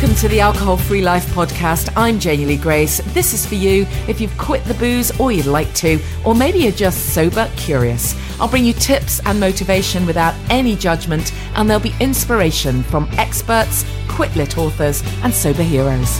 Welcome to the Alcohol Free Life podcast. I'm Janie Lee Grace. This is for you if you've quit the booze or you'd like to, or maybe you're just sober curious. I'll bring you tips and motivation without any judgment, and there'll be inspiration from experts, quit-lit authors, and sober heroes.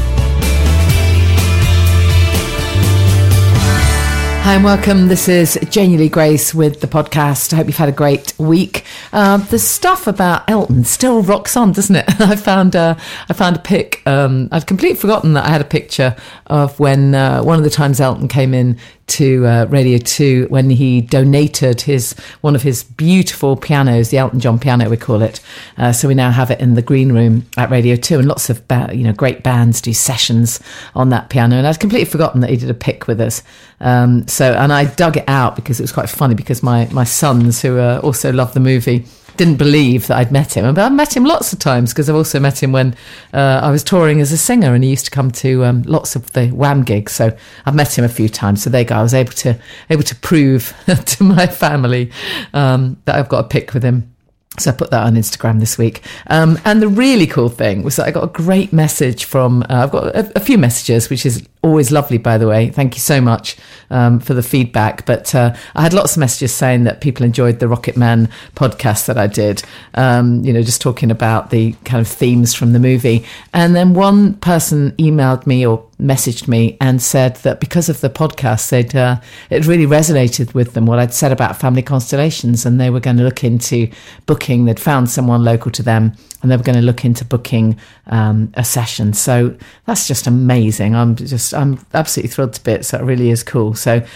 Hi and welcome. This is Janie Lee Grace with the podcast. I hope you've had a great week. The stuff about Elton still rocks on, doesn't it? I found a pic. I'd completely forgotten that I had a picture of when one of the times Elton came in to Radio 2 when he donated one of his beautiful pianos, the Elton John piano we call it. So we now have it in the green room at Radio 2, and lots of great bands do sessions on that piano. And I'd completely forgotten that he did a pic with us. And I dug it out because it was quite funny, because my sons, who also love the movie, didn't believe that I'd met him. But I've met him lots of times, because I've also met him when I was touring as a singer, and he used to come to lots of the Wham gigs. So I've met him a few times. So there you go. I was able to prove to my family that I've got a pic with him. So I put that on Instagram this week. And the really cool thing was that I got a great message from, I've got a few messages, which is always lovely, by the way. Thank you so much for the feedback. But I had lots of messages saying that people enjoyed the Rocket Man podcast that I did, just talking about the kind of themes from the movie. And then one person emailed me or messaged me and said that because of the podcast, it really resonated with them what I'd said about family constellations, and they were going to look into booking. They'd found someone local to them, and they were going to look into booking a session. So that's just amazing. I'm absolutely thrilled to bits. That really is cool. So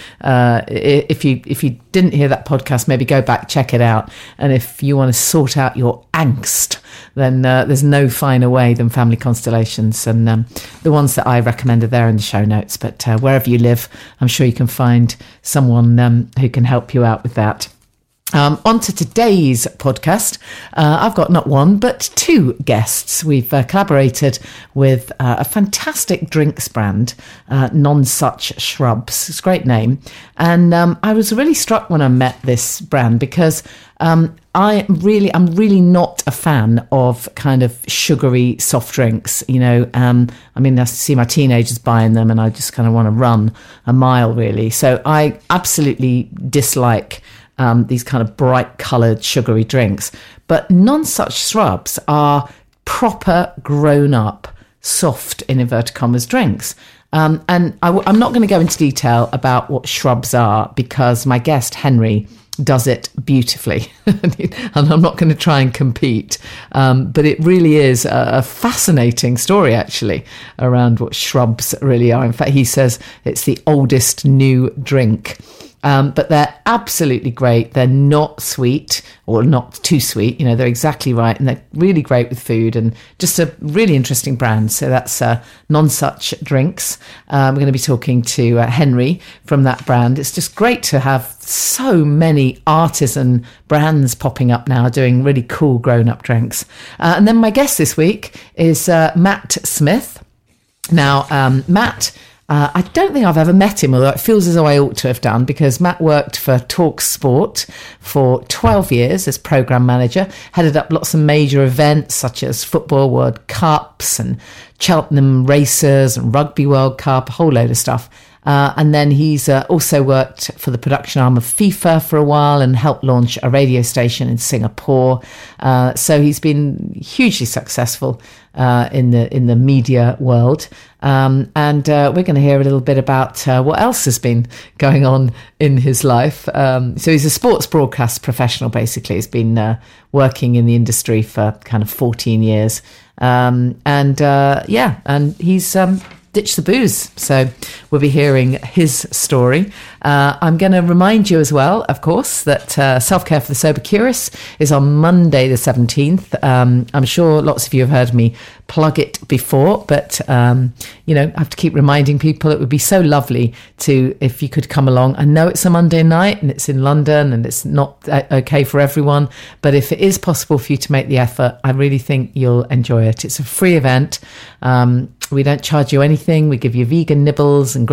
if you didn't hear that podcast, maybe go back, check it out. And if you want to sort out your angst, then there's no finer way than family constellations. And the ones that I recommend are there in the show notes. But wherever you live, I'm sure you can find someone who can help you out with that. On to today's podcast. I've got not one, but two guests. We've collaborated with a fantastic drinks brand, Nonsuch Shrubs. It's a great name. And I was really struck when I met this brand, because I'm really not a fan of kind of sugary soft drinks. I see my teenagers buying them, and I just kind of want to run a mile, really. So I absolutely dislike these kind of bright coloured sugary drinks. But Nonsuch Shrubs are proper grown up, soft, in inverted commas, drinks. And I'm not going to go into detail about what shrubs are, because my guest, Henry, does it beautifully. And I'm not going to try and compete. But it really is a fascinating story, actually, around what shrubs really are. In fact, he says it's the oldest new drink. But they're absolutely great. They're not sweet, or not too sweet. They're exactly right. And they're really great with food, and just a really interesting brand. So that's Nonsuch Drinks. We're going to be talking to Henry from that brand. It's just great to have so many artisan brands popping up now doing really cool grown-up drinks. And then my guest this week is Matt Smith. Now, Matt... I don't think I've ever met him, although it feels as though I ought to have done, because Matt worked for Talk Sport for 12 years as programme manager, headed up lots of major events such as Football World Cups and Cheltenham Racers and Rugby World Cup, a whole load of stuff. And then he's also worked for the production arm of FIFA for a while and helped launch a radio station in Singapore. So he's been hugely successful in the media world. And we're going to hear a little bit about what else has been going on in his life. So he's a sports broadcast professional, basically. He's been working in the industry for kind of 14 years. And he's... ditch the booze. So we'll be hearing his story. I'm going to remind you as well, of course, that Self-Care for the Sober Curious is on Monday the 17th. I'm sure lots of you have heard me plug it before, but, I have to keep reminding people it would be so lovely if you could come along. I know it's a Monday night and it's in London and it's not okay for everyone, but if it is possible for you to make the effort, I really think you'll enjoy it. It's a free event. We don't charge you anything. We give you vegan nibbles and great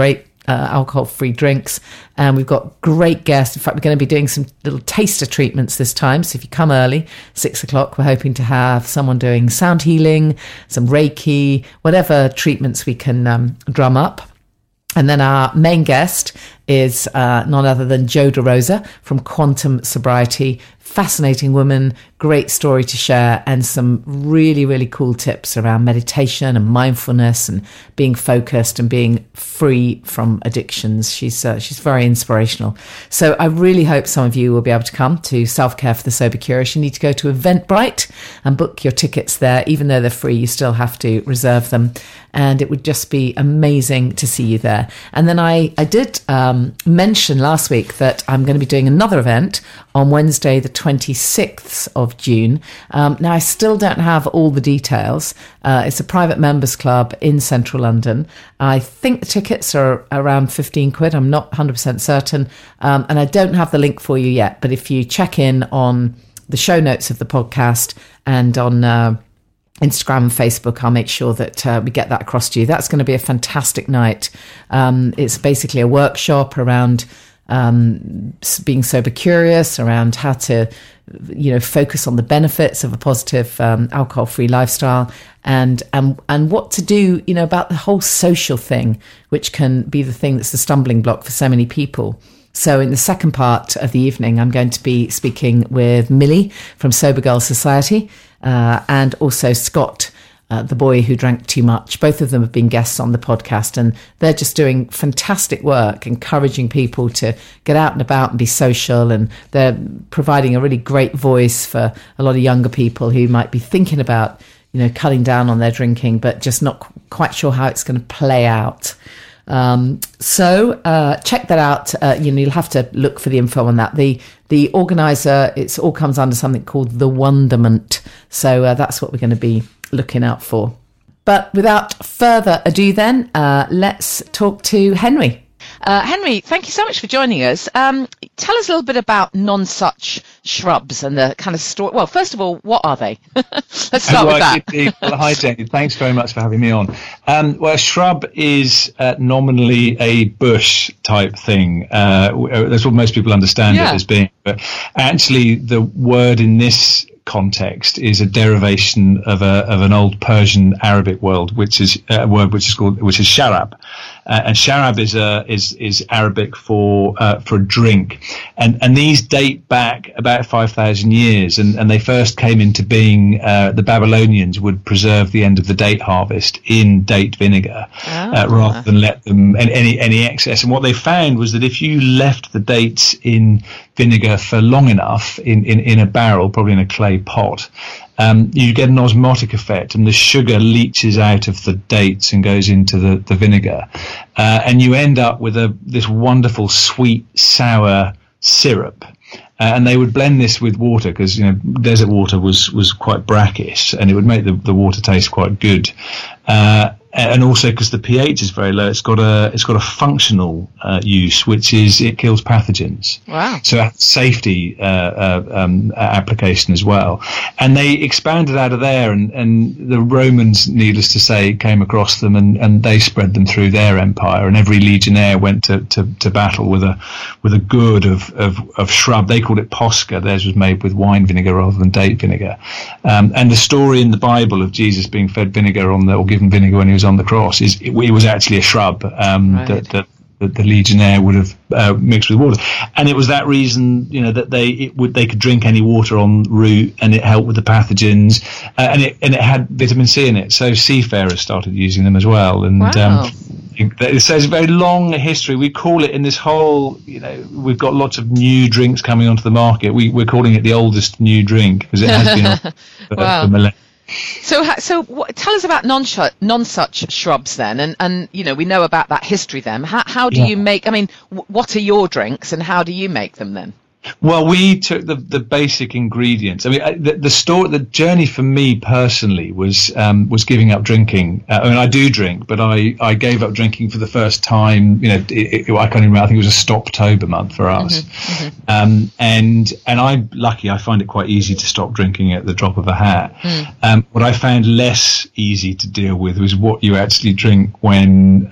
alcohol-free drinks. And we've got great guests. In fact, we're going to be doing some little taster treatments this time. So if you come early, 6 o'clock, we're hoping to have someone doing sound healing, some Reiki, whatever treatments we can drum up. And then our main guest is none other than Jo DeRosa from Quantum Sobriety. Fascinating woman, great story to share, and some really, really cool tips around meditation and mindfulness and being focused and being free from addictions. She's very inspirational. So I really hope some of you will be able to come to Self-Care for the Sober Curious. You need to go to Eventbrite and book your tickets there. Even though they're free, you still have to reserve them. And it would just be amazing to see you there. And then I did mention last week that I'm going to be doing another event on Wednesday, the 26th of June. Now, I still don't have all the details. It's a private members club in central London. I think the tickets are around 15 quid. I'm not 100% certain. And I don't have the link for you yet. But if you check in on the show notes of the podcast and on Instagram and Facebook, I'll make sure that we get that across to you. That's going to be a fantastic night. It's basically a workshop around being sober curious, around how to, focus on the benefits of a positive alcohol-free lifestyle, and what to do, about the whole social thing, which can be the thing that's the stumbling block for so many people. So in the second part of the evening, I'm going to be speaking with Millie from Sober Girl Society, and also Scott, the boy who drank too much. Both of them have been guests on the podcast, and they're just doing fantastic work, encouraging people to get out and about and be social. And they're providing a really great voice for a lot of younger people who might be thinking about, cutting down on their drinking, but just not quite sure how it's going to play out. So check that out. You'll have to look for the info on that. The organizer, it all comes under something called The Wonderment. So that's what we're going to be looking out for. But without further ado then, let's talk to Henry. Henry, thank you so much for joining us. Tell us a little bit about non-such shrubs and the kind of story. Well, first of all, what are they? Let's start with that. Well, hi, Jane. Thanks very much for having me on. Well, a shrub is nominally a bush type thing. That's what most people understand it as being. But actually, the word in this context is a derivation of an old Persian Arabic word, which is sharab, and sharab is Arabic for drink, and these date back about 5,000 years, and they first came into being. The Babylonians would preserve the end of the date harvest in date vinegar rather than let them any excess. And what they found was that if you left the dates in vinegar for long enough in a barrel, probably in a clay pot, you get an osmotic effect, and the sugar leaches out of the dates and goes into the vinegar, and you end up with this wonderful sweet sour syrup. And they would blend this with water because desert water was quite brackish, and it would make the water taste quite good. And also because the pH is very low, it's got a functional use, which is it kills pathogens. Wow! So it has safety application as well. And they expanded out of there, and the Romans, needless to say, came across them, and they spread them through their empire. And every legionnaire went to battle with a gourd of shrub. They called it posca. Theirs was made with wine vinegar rather than date vinegar. And the story in the Bible of Jesus being fed vinegar or given vinegar when he was on the cross it was actually a shrub that the legionnaire would have mixed with water, and it was that reason that they could drink any water en route, and it helped with the pathogens, and it had vitamin C in it, so seafarers started using them as well. And wow. It says a very long history. We call it in this whole, we've got lots of new drinks coming onto the market. We're calling it the oldest new drink because it has been on for millennia. So tell us about non-such shrubs then, and we know about that history then. How do you make? I mean, what are your drinks, and how do you make them then? Well, we took the basic ingredients. I mean, the journey for me personally was giving up drinking. I mean, I do drink, but I gave up drinking for the first time. I can't even remember. I think it was a Stoptober month for us. And I'm lucky. I find it quite easy to stop drinking at the drop of a hat. What I found less easy to deal with was what you actually drink when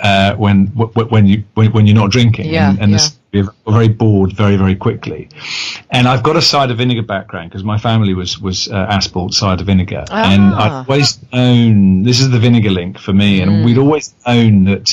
you're not drinking. We're very bored very, very quickly. And I've got a cider vinegar background because my family was Aspalt cider vinegar. And I've always known, this is the vinegar link for me, and we'd always known that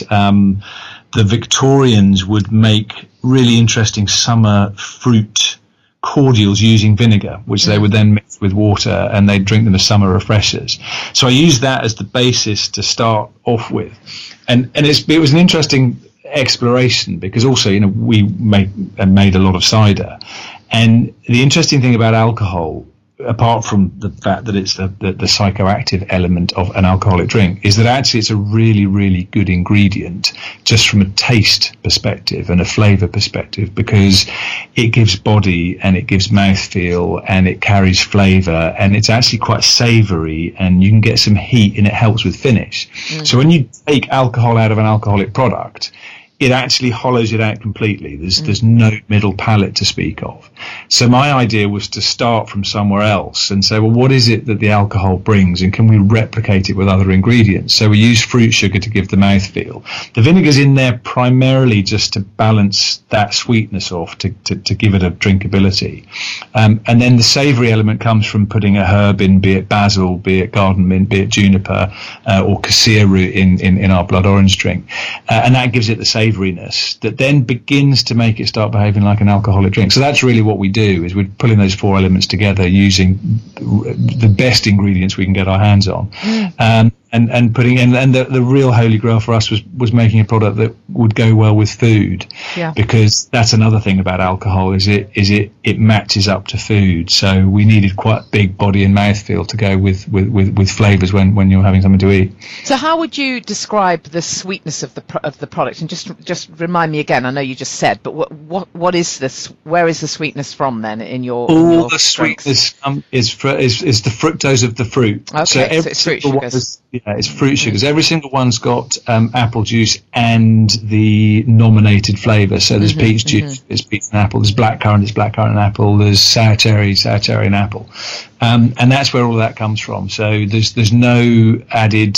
the Victorians would make really interesting summer fruit cordials using vinegar, which they would then mix with water, and they'd drink them as summer refreshers. So I used that as the basis to start off with. And it was an interesting exploration because also we made a lot of cider, and the interesting thing about alcohol, apart from the fact that it's the psychoactive element of an alcoholic drink, is that actually it's a really, really good ingredient just from a taste perspective and a flavor perspective, because it gives body and it gives mouthfeel and it carries flavor, and it's actually quite savory, and you can get some heat and it helps with finish. So when you take alcohol out of an alcoholic product, it actually hollows it out completely. There's no middle palate to speak of. So my idea was to start from somewhere else and say, well, what is it that the alcohol brings, and can we replicate it with other ingredients? So we use fruit sugar to give the mouthfeel. The vinegar's in there primarily just to balance that sweetness off, to give it a drinkability. And then the savoury element comes from putting a herb in, be it basil, be it garden mint, be it juniper, or cassia root in our blood orange drink. And that gives it the savouriness that then begins to make it start behaving like an alcoholic drink. So that's really what we do, is we're pulling those four elements together using the best ingredients we can get our hands on. And putting in, and the real holy grail for us was making a product that would go well with food, because that's another thing about alcohol, is it matches up to food. So we needed quite big body and mouthfeel to go with flavors when you're having something to eat. So how would you describe the sweetness of the product? And just remind me again. I know you just said, but what is this? Where is the sweetness from then in your? All the sweetness is the fructose of the fruit. Okay, so it's fruit sugars. It's fruit sugars. Every single one's got apple juice and the nominated flavour. So there's peach juice, there's peach and apple, there's blackcurrant, and apple, there's sour cherry and apple. And that's where all that comes from. So there's no added,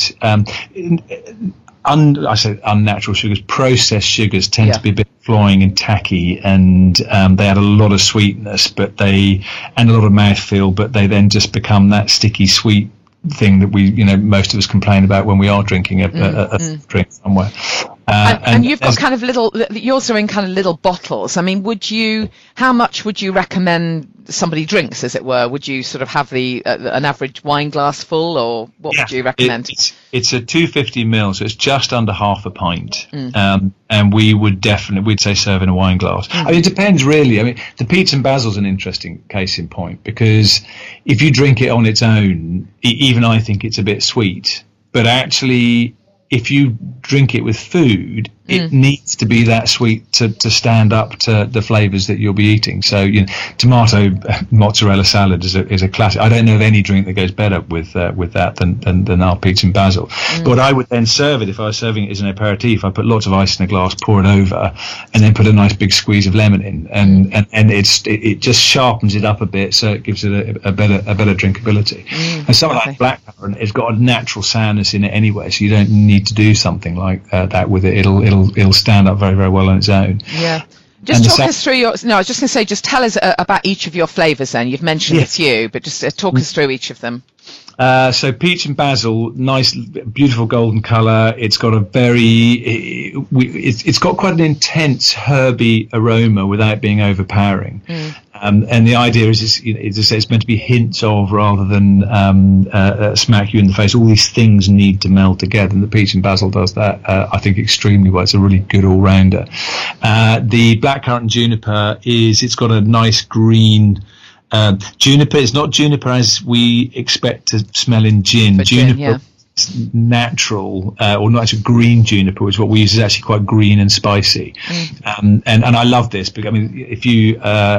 I say unnatural sugars. Processed sugars tend to be a bit cloying and tacky, and they add a lot of sweetness, and a lot of mouthfeel, but they then just become that sticky sweet thing that most of us complain about when we are drinking a drink somewhere. And you've got kind of you're also in kind of little bottles. I mean, how much would you recommend somebody drinks, as it were? Would you sort of have an average wine glass full, or what would you recommend? It's a 250 ml, so it's just under half a pint. And we'd say serve in a wine glass. I mean, it depends really. I mean, the peach and basil's an interesting case in point, because if you drink it on its own, even I think it's a bit sweet, but actually, if you drink it with food, it needs to be that sweet to stand up to the flavours that you'll be eating. So, tomato mozzarella salad is a classic. I don't know of any drink that goes better with that than our peach and basil. But I would then serve it, if I was serving it as an aperitif, I put lots of ice in a glass, pour it over, and then put a nice big squeeze of lemon in, and it just sharpens it up a bit, so it gives it a better drinkability. And something like blackcurrant, it's got a natural sourness in it anyway, so you don't need to do something like that with it. It'll stand up very, very well on its own. Yeah. Just talk us through I was just going to say, just tell us about each of your flavours then. You've mentioned a few, but just talk us through each of them. So peach and basil, nice, beautiful golden colour. It's got it's got quite an intense herby aroma without being overpowering. And the idea is it's meant to be hints of, rather than smack you in the face. All these things need to meld together, and the peach and basil does that, I think, extremely well. It's a really good all-rounder. The blackcurrant and juniper it's got a nice green. Juniper is not juniper as we expect to smell in gin. Juniper natural or not actually green juniper, which is what we use, is actually quite green and spicy. And I love this because, I mean, if you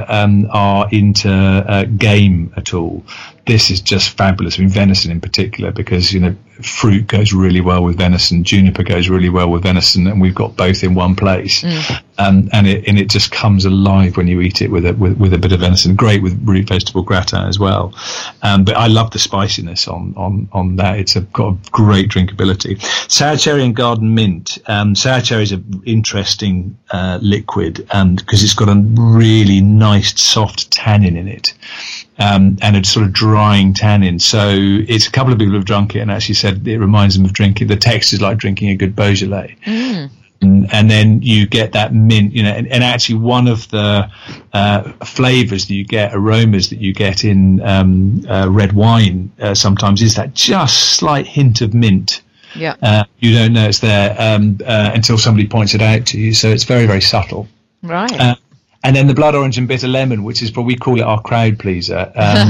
are into game at all, this is just fabulous. I mean, venison in particular, because, you know, fruit goes really well with venison, juniper goes really well with venison, and we've got both in one place. And it just comes alive when you eat it with a bit of venison. Great with root vegetable gratin as well. But I love the spiciness on that. It's got a great drinkability. Sour cherry and garden mint. Sour cherry is an interesting liquid because it's got a really nice soft tannin in it. And a sort of drying tannin. So it's a couple of people have drunk it and actually said it reminds them of drinking. The text is like drinking a good Beaujolais. And then you get that mint, you know, and actually one of the flavors that you get, aromas that you get in red wine sometimes is that just slight hint of mint. Yeah. You don't know it's there until somebody points it out to you. So it's very, very subtle. Right. And then the blood orange and bitter lemon, which is what we call it our crowd pleaser,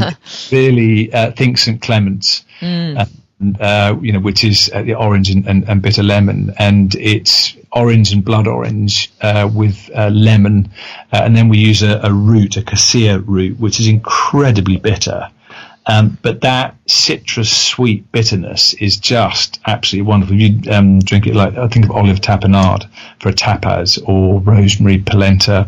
really think St. Clement's, you know, which is the orange and bitter lemon, and it's orange and blood orange with lemon, and then we use a root, a cassia root, which is incredibly bitter. But that citrus sweet bitterness is just absolutely wonderful. You drink it like, I think of olive tapenade for a tapas, or rosemary polenta.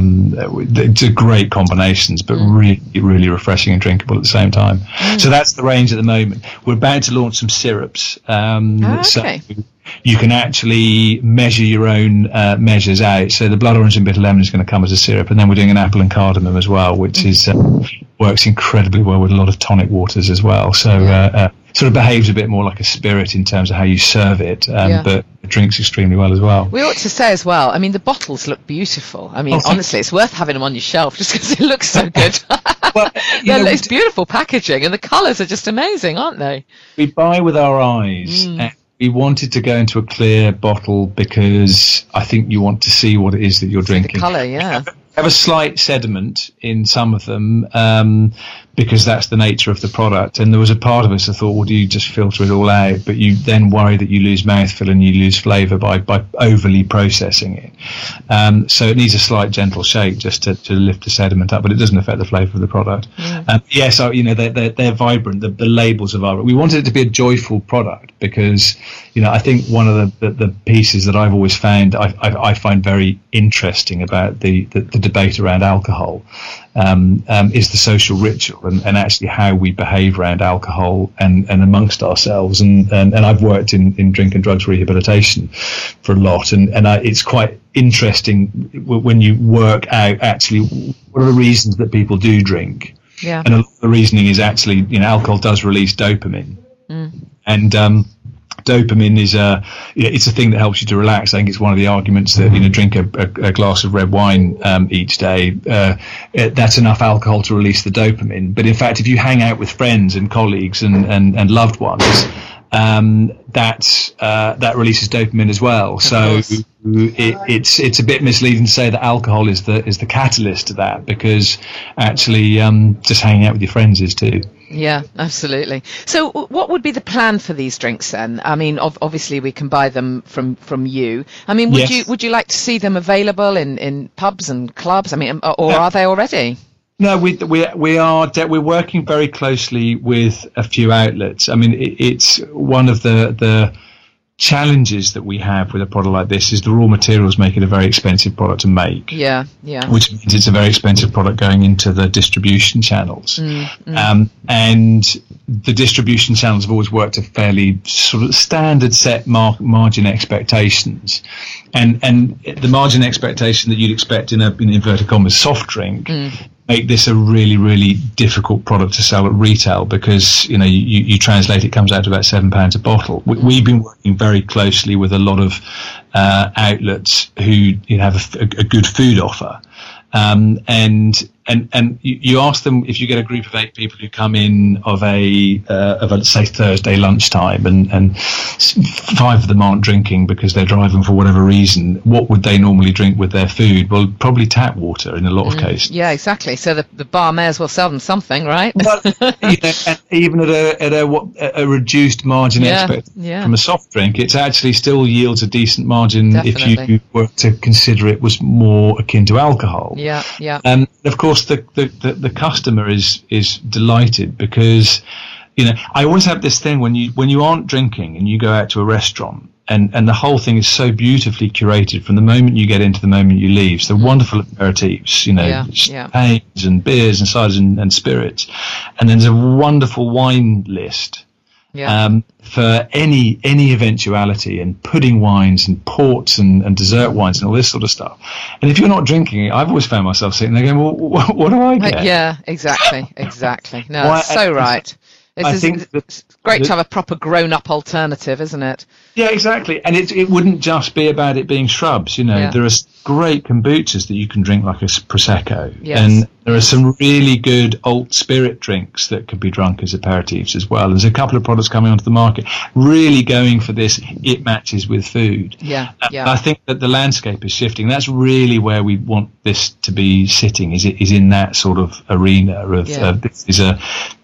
It's great combinations, but really, really refreshing and drinkable at the same time. So that's the range at the moment. We're about to launch some syrups. Okay. So you can actually measure your own measures out. So the blood orange and bitter lemon is going to come as a syrup, and then we're doing an apple and cardamom as well, which is works incredibly well with a lot of tonic waters as well. So sort of behaves a bit more like a spirit in terms of how you serve it, but it drinks extremely well as well. We ought to say as well, I mean, the bottles look beautiful. I mean, honestly, it's worth having them on your shelf just because it looks so good. Well, it's beautiful packaging, and the colours are just amazing, aren't they? We buy with our eyes. We wanted to go into a clear bottle because I think you want to see what it is that you're drinking. The colour, yeah. Have a slight sediment in some of them because that's the nature of the product. And there was a part of us that thought, well, do you just filter it all out? But you then worry that you lose mouthfeel and you lose flavour by overly processing it. So it needs a slight gentle shake just to lift the sediment up, but it doesn't affect the flavour of the product. So, you know, they're vibrant. The labels are vibrant. We wanted it to be a joyful product because, you know, I think one of the pieces that I've always found I find very interesting about the debate around alcohol is the social ritual and actually how we behave around alcohol and amongst ourselves. And I've worked in drink and drugs rehabilitation for a lot, and it's quite interesting when you work out actually what are the reasons that people do drink. Yeah. And a lot of the reasoning is actually, you know, alcohol does release dopamine, and dopamine is it's a thing that helps you to relax. I think it's one of the arguments that, you know, drink a glass of red wine each day, that's enough alcohol to release the dopamine. But in fact, if you hang out with friends and colleagues and loved ones, that releases dopamine as well. So it's a bit misleading to say that alcohol is the catalyst to that, because actually just hanging out with your friends is too. Yeah, absolutely. So what would be the plan for these drinks then? I mean, obviously we can buy them from you. I mean, would you like to see them available in pubs and clubs? I mean, or are they already? No, we're working very closely with a few outlets. I mean, it's one of the challenges that we have with a product like this is the raw materials make it a very expensive product to make. Yeah. Which means it's a very expensive product going into the distribution channels. And the distribution channels have always worked a fairly sort of standard set margin expectations. And the margin expectation that you'd expect in in inverted commas soft drink make this a really, really difficult product to sell at retail, because, you know, you translate it comes out to about £7 a bottle. We've been working very closely with a lot of outlets who have a good food offer, and And you ask them, if you get a group of 8 people who come in of a say Thursday lunchtime, and 5 of them aren't drinking because they're driving for whatever reason, what would they normally drink with their food? Well, probably tap water in a lot of cases. Yeah, exactly. So the bar may as well sell them something, right? But and even at a reduced margin from a soft drink, it actually still yields a decent margin. Definitely. If you were to consider it was more akin to alcohol. Yeah. Of course, the customer is delighted because, I always have this thing when you aren't drinking and you go out to a restaurant and the whole thing is so beautifully curated from the moment you get into the moment you leave. So wonderful aperitifs, champagnes and beers and ciders and spirits, and then there's a wonderful wine list. For any eventuality, and pudding wines and ports and dessert wines and all this sort of stuff. And if you're not drinking it, I've always found myself sitting there going, well, what do I get? Yeah, exactly. No, that's so right. It's great to have a proper grown-up alternative, isn't it? Yeah, exactly. And it wouldn't just be about it being shrubs. There are great kombuchas that you can drink like a Prosecco. Yes. And there are some really good alt spirit drinks that could be drunk as aperitifs as well. There's a couple of products coming onto the market really going for this, it matches with food. Yeah. I think that the landscape is shifting. That's really where we want this to be sitting, is in that sort of arena of this is a...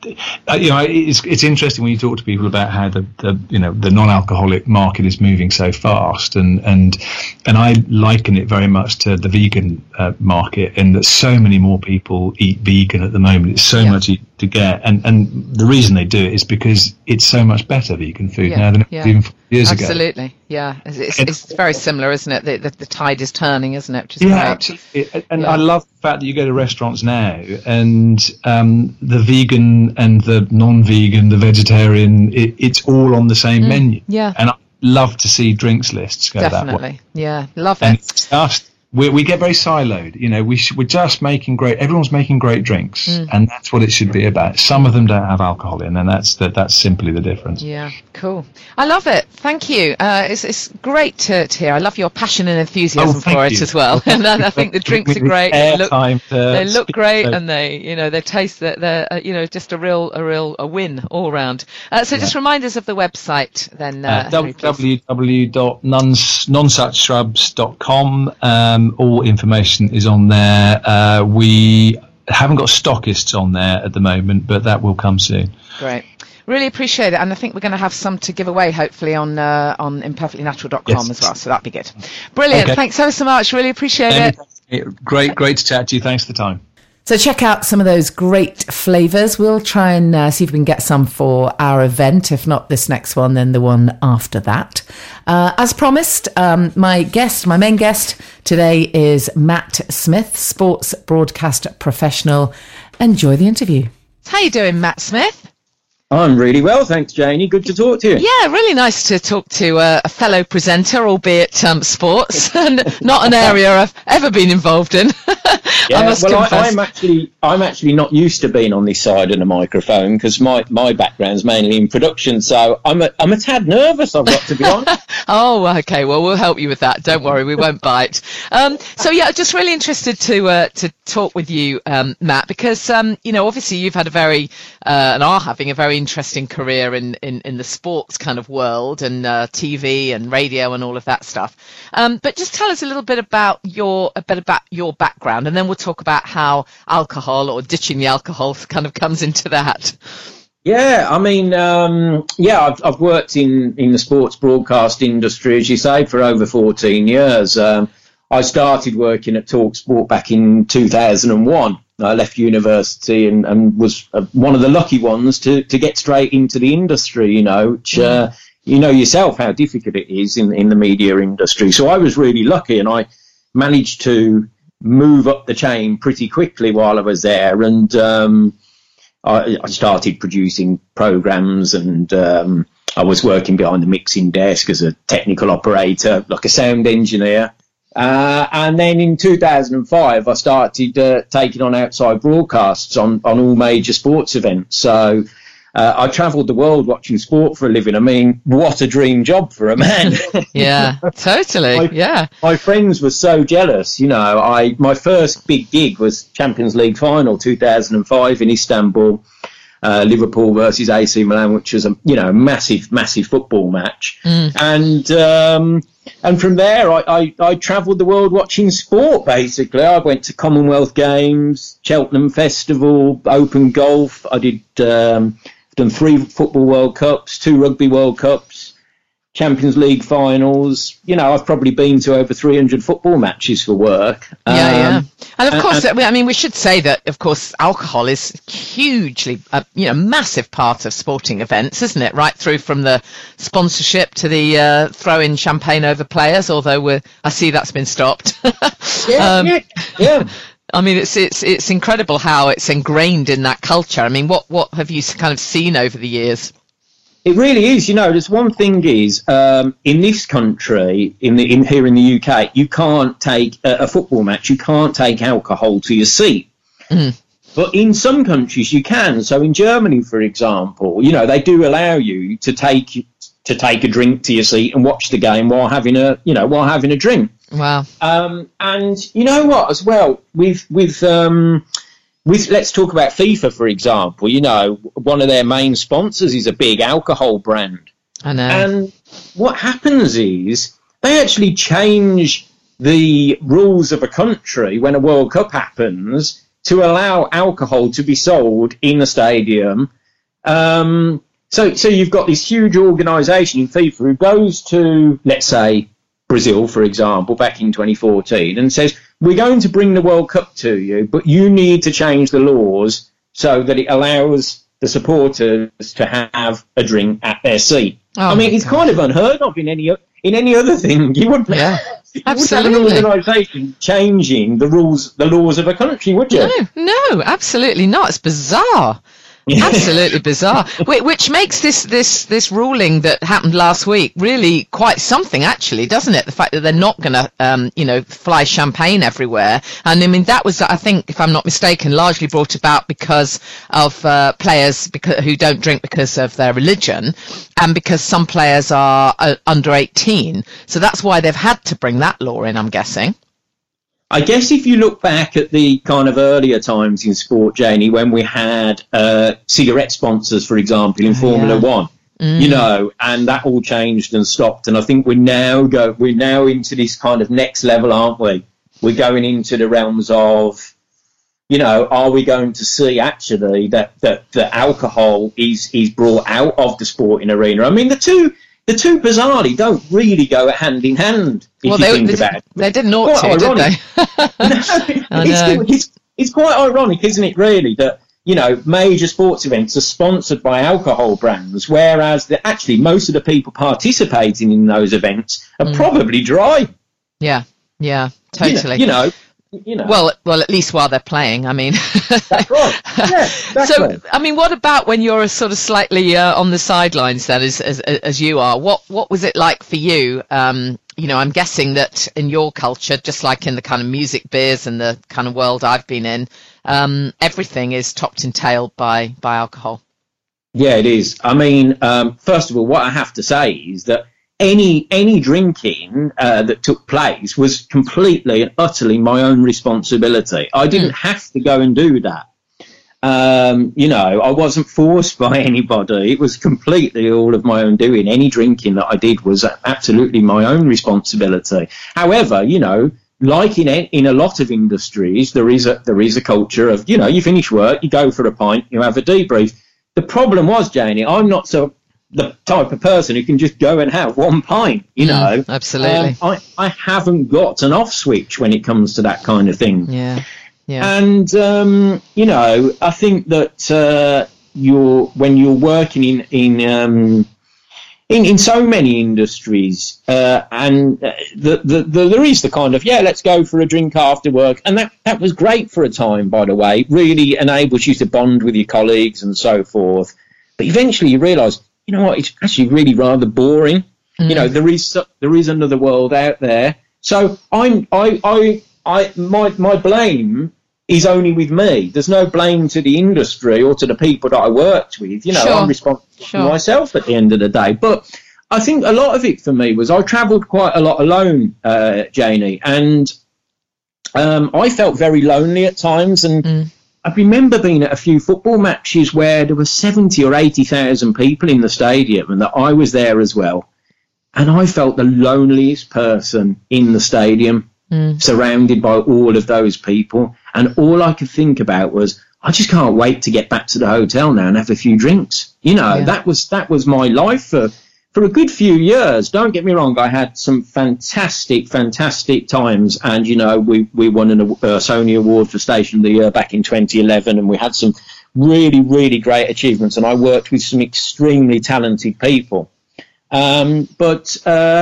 it's interesting when you talk to people about how the non-alcoholic market is moving so fast, and I liken it very much to the vegan market, in that so many more people eat vegan at the moment. It's so much easier to get, and the reason they do it is because it's so much better vegan food now than it was even 4 years ago. Absolutely, it's very similar, isn't it? The tide is turning, isn't it? Which is great. Absolutely. And I love the fact that you go to restaurants now, and the vegan and the non-vegan, the vegetarian, it's all on the same menu. Yeah. And I love to see drinks lists go that way. Definitely. Yeah, love and it. It's just, we get very siloed. We're just making everyone's making great drinks, and that's what it should be about. Some of them don't have alcohol in, and that's simply the difference. Yeah, cool. I love it. Thank you. It's great to hear. I love your passion and enthusiasm for it as well. And I think the drinks are great. They look great, and they taste that they're just a win all round. So just remind us of the website then. www.nonesuchshrubs.com. All information is on there. We haven't got stockists on there at the moment, but that will come soon. Great. Really appreciate it, and I think we're going to have some to give away, hopefully, on imperfectlynatural.com as well, so that'd be good. Brilliant. Okay. Thanks so much. Really appreciate it. Great to chat to you. Thanks for the time. So check out some of those great flavours. We'll try and see if we can get some for our event. If not this next one, then the one after that. As promised, my main guest today is Matt Smith, sports broadcast professional. Enjoy the interview. How you doing, Matt Smith? I'm really well, thanks, Janie. Good to talk to you. Yeah, really nice to talk to a fellow presenter, albeit sports, and not an area I've ever been involved in. Yeah, I'm actually not used to being on this side of the microphone because my background's mainly in production, so I'm a tad nervous, I've got to be honest. Oh, okay. Well, we'll help you with that. Don't worry, we won't bite. Just really interested to talk with you, Matt, because obviously you've had and are having a very interesting career in the sports kind of world, and TV and radio and all of that stuff. But just tell us a little bit about your background, and then we'll talk about how alcohol or ditching the alcohol kind of comes into that. Yeah, I mean, I've worked in the sports broadcast industry, as you say, for over 14 years. I started working at TalkSport back in 2001. I left university and was one of the lucky ones to get straight into the industry, which you know yourself how difficult it is in the media industry. So I was really lucky, and I managed to move up the chain pretty quickly while I was there. And I started producing programs, and I was working behind the mixing desk as a technical operator, like a sound engineer. And then in 2005, I started taking on outside broadcasts on all major sports events. So I travelled the world watching sport for a living. I mean, what a dream job for a man. Yeah, totally. My friends were so jealous. My first big gig was Champions League final 2005 in Istanbul, Liverpool versus AC Milan, which was a massive football match. And from there, I travelled the world watching sport, basically. I went to Commonwealth Games, Cheltenham Festival, Open Golf. I did done 3 football World Cups, 2 rugby World Cups, Champions League finals. I've probably been to over 300 football matches for work. And of course, we should say that, of course, alcohol is hugely, massive part of sporting events, isn't it? Right through from the sponsorship to the throwing champagne over players, although I see that's been stopped. Yeah. I mean, it's incredible how it's ingrained in that culture. I mean, what have you kind of seen over the years? It really is. There's one thing is, in this country, here in the UK, you can't take a football match. You can't take alcohol to your seat. But in some countries you can. So in Germany, for example, they do allow you to take a drink to your seat and watch the game while having a drink. Wow. And you know what, as well, with let's talk about FIFA, for example. One of their main sponsors is a big alcohol brand. I know. And what happens is they actually change the rules of a country when a World Cup happens to allow alcohol to be sold in the stadium. So you've got this huge organisation in FIFA who goes to, let's say, Brazil, for example, back in 2014 and says, we're going to bring the World Cup to you, but you need to change the laws so that it allows the supporters to have a drink at their seat. It's kind of unheard of in any other thing. You wouldn't, absolutely. Have an organisation changing the laws of a country, would you? No, absolutely not. It's bizarre. Absolutely bizarre, which makes this ruling that happened last week really quite something, actually, doesn't it? The fact that they're not going to, fly champagne everywhere. And I mean, that was, I think, if I'm not mistaken, largely brought about because of players who don't drink because of their religion, and because some players are under 18. So that's why they've had to bring that law in, I'm guessing. I guess if you look back at the kind of earlier times in sport, Janie, when we had cigarette sponsors, for example, in Formula One, and that all changed and stopped. And I think we're now into this kind of next level, aren't we? We're going into the realms of, are we going to see actually that alcohol is brought out of the sporting arena? I mean, the two bizarrely don't really go hand in hand. If you think about it. They didn't ought to, did they? It's quite ironic, isn't it, really, that, major sports events are sponsored by alcohol brands, whereas actually most of the people participating in those events are probably dry. Yeah, totally. Well, at least while they're playing, I mean. That's right. Yeah, exactly. So, I mean, what about when you're sort of slightly on the sidelines then, as you are? What was it like for you? I'm guessing that in your culture, just like in the kind of music biz and the kind of world I've been in, everything is topped and tailed by alcohol. Yeah, it is. I mean, first of all, what I have to say is that any drinking that took place was completely and utterly my own responsibility. I didn't have to go and do that. I wasn't forced by anybody. It was completely all of my own doing. Any drinking that I did was absolutely my own responsibility. However, like in a lot of industries, there is a culture of, you finish work, you go for a pint, you have a debrief. The problem was, Janie, I'm not the type of person who can just go and have one pint, Absolutely. I haven't got an off switch when it comes to that kind of thing. Yeah. And, I think that when you're working in so many industries, and there is the kind of, let's go for a drink after work. And that was great for a time, by the way. Really enables you to bond with your colleagues and so forth. But eventually you realise, you know what, it's actually really rather boring. There is another world out there. So my blame is only with me. There's no blame to the industry or to the people that I worked with. You know, Sure. I'm responsible for myself at the end of the day. But I think a lot of it for me was I travelled quite a lot alone, Janie, and I felt very lonely at times. And I remember being at a few football matches where there were 70 or 80,000 people in the stadium and that I was there as well. And I felt the loneliest person in the stadium, surrounded by all of those people. And all I could think about was, I just can't wait to get back to the hotel now and have a few drinks. You know, that was my life for a good few years. Don't get me wrong, I had some fantastic times. And, you know, we won a Sony Award for Station of the Year back in 2011. And we had some really, really great achievements. And I worked with some extremely talented people. But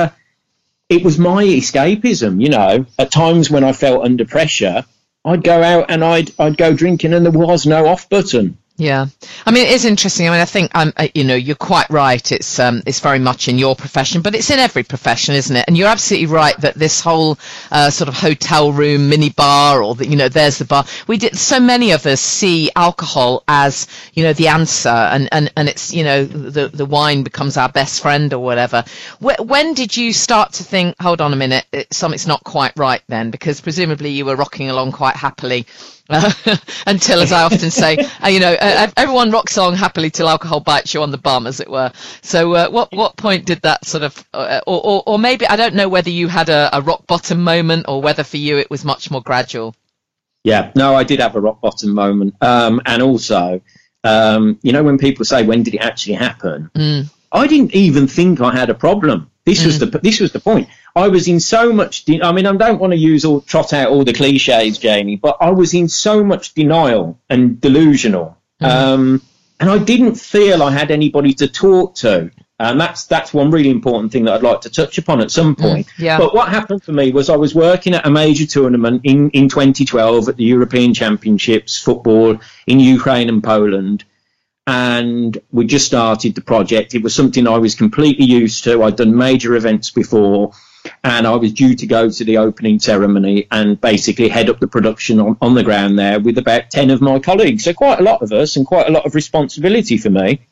it was my escapism, you know. At times when I felt under pressure, I'd go out and I'd go drinking, and there was no off button. Yeah, I mean, it is interesting. I mean, I think you know, you're quite right. It's very much in your profession, but it's in every profession, isn't it? And you're absolutely right that this whole sort of hotel room mini bar, or you know, there's the bar. So many of us see alcohol as, you know, the answer, and it's, you know, the wine becomes our best friend or whatever. When did you start to think, hold on a minute, something's not quite right then? Because presumably you were rocking along quite happily. Until, as I often say, you know, everyone rocks along happily till alcohol bites you on the bum, as it were. So what point did that sort of, or maybe, I don't know whether you had a rock bottom moment or whether for you it was much more gradual. Yeah, no, I did have a rock bottom moment. And also, you know, when people say, when did it actually happen? I didn't even think I had a problem. This was the point. I was in so much, I mean, I don't want to trot out all the cliches, Jamie, but I was in so much denial and delusional. And I didn't feel I had anybody to talk to. And that's one really important thing that I'd like to touch upon at some point. But what happened for me was I was working at a major tournament in 2012 at the European Championships football in Ukraine and Poland. And we just started the project. It was something I was completely used to. I'd done major events before, and I was due to go to the opening ceremony and basically head up the production on the ground there with about 10 of my colleagues. So quite a lot of us and quite a lot of responsibility for me.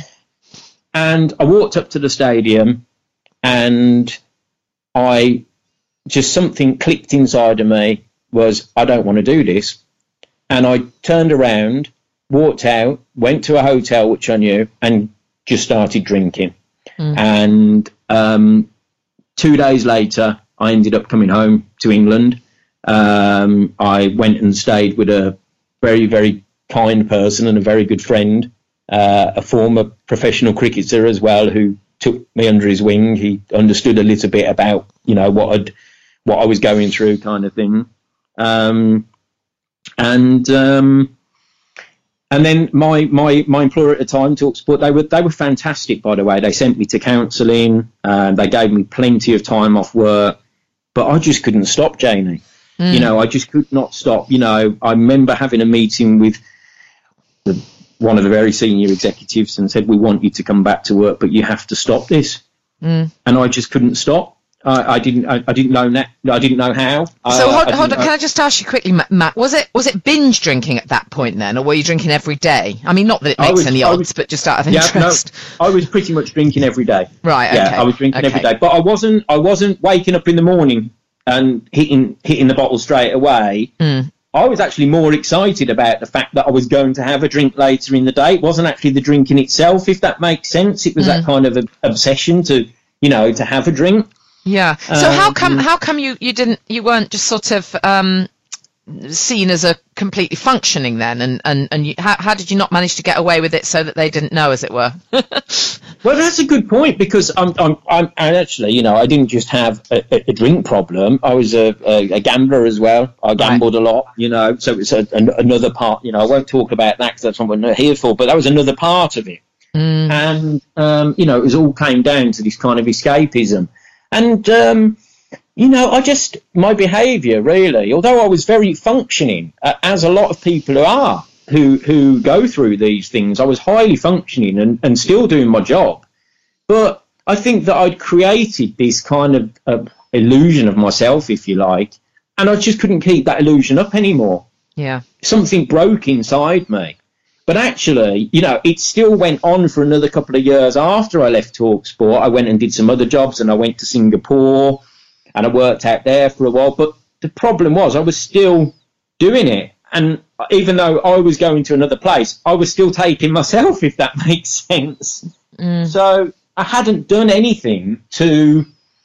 And I walked up to the stadium, and something clicked inside of me was, I don't want to do this. And I turned around, walked out, went to a hotel which I knew, and just started drinking. And 2 days later, I ended up coming home to England. I went and stayed with a very, very kind person and a very good friend, a former professional cricketer as well, who took me under his wing. He understood a little bit about, you know, what I was going through, kind of thing. And then my employer at the time, TalkSport, they were fantastic, by the way. They sent me to counselling, they gave me plenty of time off work, but I just couldn't stop, Janie. You know, I just could not stop. You know, I remember having a meeting with one of the very senior executives and said, we want you to come back to work, but you have to stop this. And I just couldn't stop. I didn't know how. So hold on, can I just ask you quickly, Matt? Was it binge drinking at that point then, or were you drinking every day? I mean, not that it makes any odds, but just out of interest. No, I was pretty much drinking every day. Right. Yeah, okay. I was drinking every day, but I wasn't waking up in the morning and hitting the bottle straight away. I was actually more excited about the fact that I was going to have a drink later in the day. It wasn't actually the drinking itself, if that makes sense. It was that kind of obsession to have a drink. Yeah. So how come you weren't just sort of seen as a completely functioning then, and how did you not manage to get away with it so that they didn't know, as it were? Well, that's a good point, because I'm actually, you know, I didn't just have a drink problem. I was a gambler as well. I gambled a lot, you know, so it's another part. You know, I won't talk about that because that's what we're here for, but that was another part of it. And you know, it was all came down to this kind of escapism. And, you know, my behaviour really, although I was very functioning, as a lot of people who go through these things, I was highly functioning and still doing my job. But I think that I'd created this kind of illusion of myself, if you like, and I just couldn't keep that illusion up anymore. something broke inside me. But actually, it still went on for another couple of years after I left TalkSport. I went and did some other jobs, and I went to Singapore, and I worked out there for a while. But the problem was I was still doing it. And even though I was going to another place, I was still taking myself, if that makes sense. So I hadn't done anything to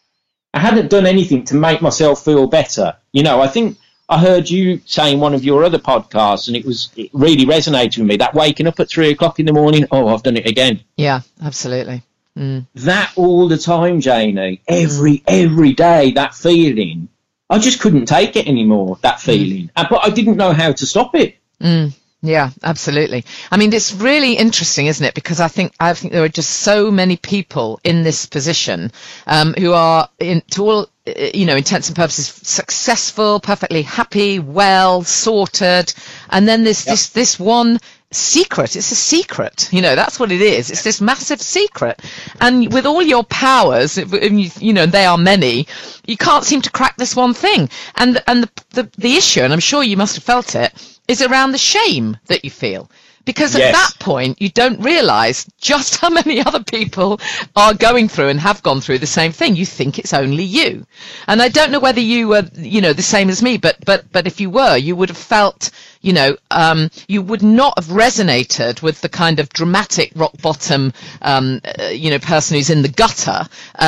make myself feel better. I think I heard you say in one of your other podcasts, and it really resonated with me, that waking up at 3 o'clock in the morning, oh, I've done it again. Yeah, absolutely. That all the time, Janie, every day, that feeling, I just couldn't take it anymore, that feeling. But I didn't know how to stop it. Yeah, absolutely. I mean, it's really interesting, isn't it? Because I think there are just so many people in this position who are, to all intents and purposes, successful, perfectly happy, well sorted, and then there's this one secret. It's a secret. That's what it is. It's this massive secret, and with all your powers, they are many, you can't seem to crack this one thing. And the issue, and I'm sure you must have felt it, is around the shame that you feel. Because at that point, you don't realise just how many other people are going through and have gone through the same thing. You think it's only you. And I don't know whether you were, the same as me, but if you were, you would have felt, you would not have resonated with the kind of dramatic rock bottom, person who's in the gutter.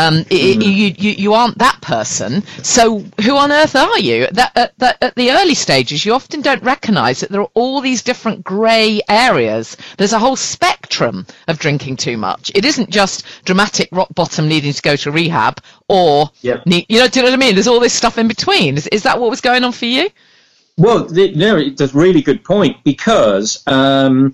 You aren't that person. So who on earth are you? At the early stages, you often don't recognise that there are all these different grey areas. There's a whole spectrum of drinking too much. It isn't just dramatic rock bottom needing to go to rehab or, do you know what I mean? There's all this stuff in between. Is that what was going on for you? Well, it's a really good point, because everything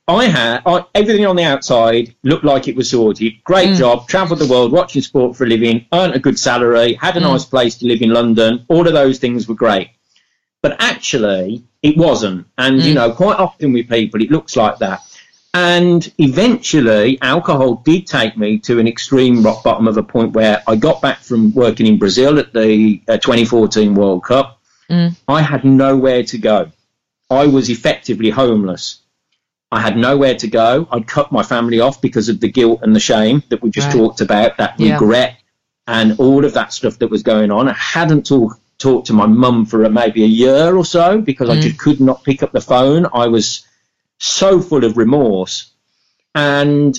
on the outside looked like it was sorted. Great job, travelled the world, watching sport for a living, earned a good salary, had a nice place to live in London. All of those things were great. But actually, it wasn't. And, quite often with people, it looks like that. And eventually, alcohol did take me to an extreme rock bottom, of a point where I got back from working in Brazil at the 2014 World Cup. I had nowhere to go. I was effectively homeless. I had nowhere to go. I'd cut my family off because of the guilt and the shame that we just talked about, that regret and all of that stuff that was going on. I hadn't talked to my mum for maybe a year or so, because I just could not pick up the phone. I was so full of remorse. And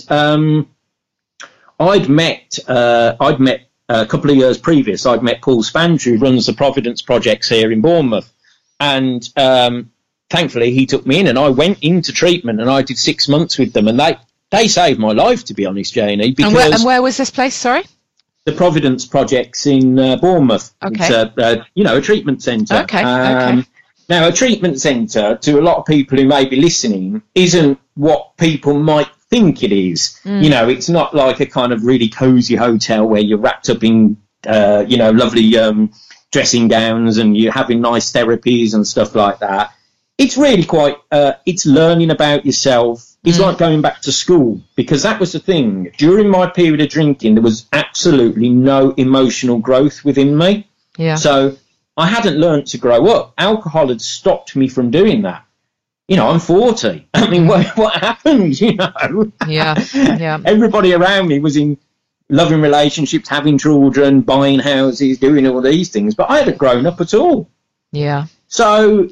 I'd met a couple of years previous, I'd met Paul Spandrew, who runs the Providence Projects here in Bournemouth. And thankfully, he took me in, and I went into treatment, and I did 6 months with them. And they saved my life, to be honest, Janie. Because and where was this place, sorry? The Providence Projects in Bournemouth. Okay. It's a treatment centre. Okay. Now, a treatment centre, to a lot of people who may be listening, isn't what people might think it is. It's not like a kind of really cosy hotel where you're wrapped up in lovely dressing gowns and you're having nice therapies and stuff like that. It's really quite it's learning about yourself. It's like going back to school, because that was the thing. During my period of drinking, there was absolutely no emotional growth within me. So I hadn't learned to grow up. Alcohol had stopped me from doing that. I'm 40. I mean, what happened, Yeah. Everybody around me was in loving relationships, having children, buying houses, doing all these things, but I hadn't grown up at all. Yeah. So,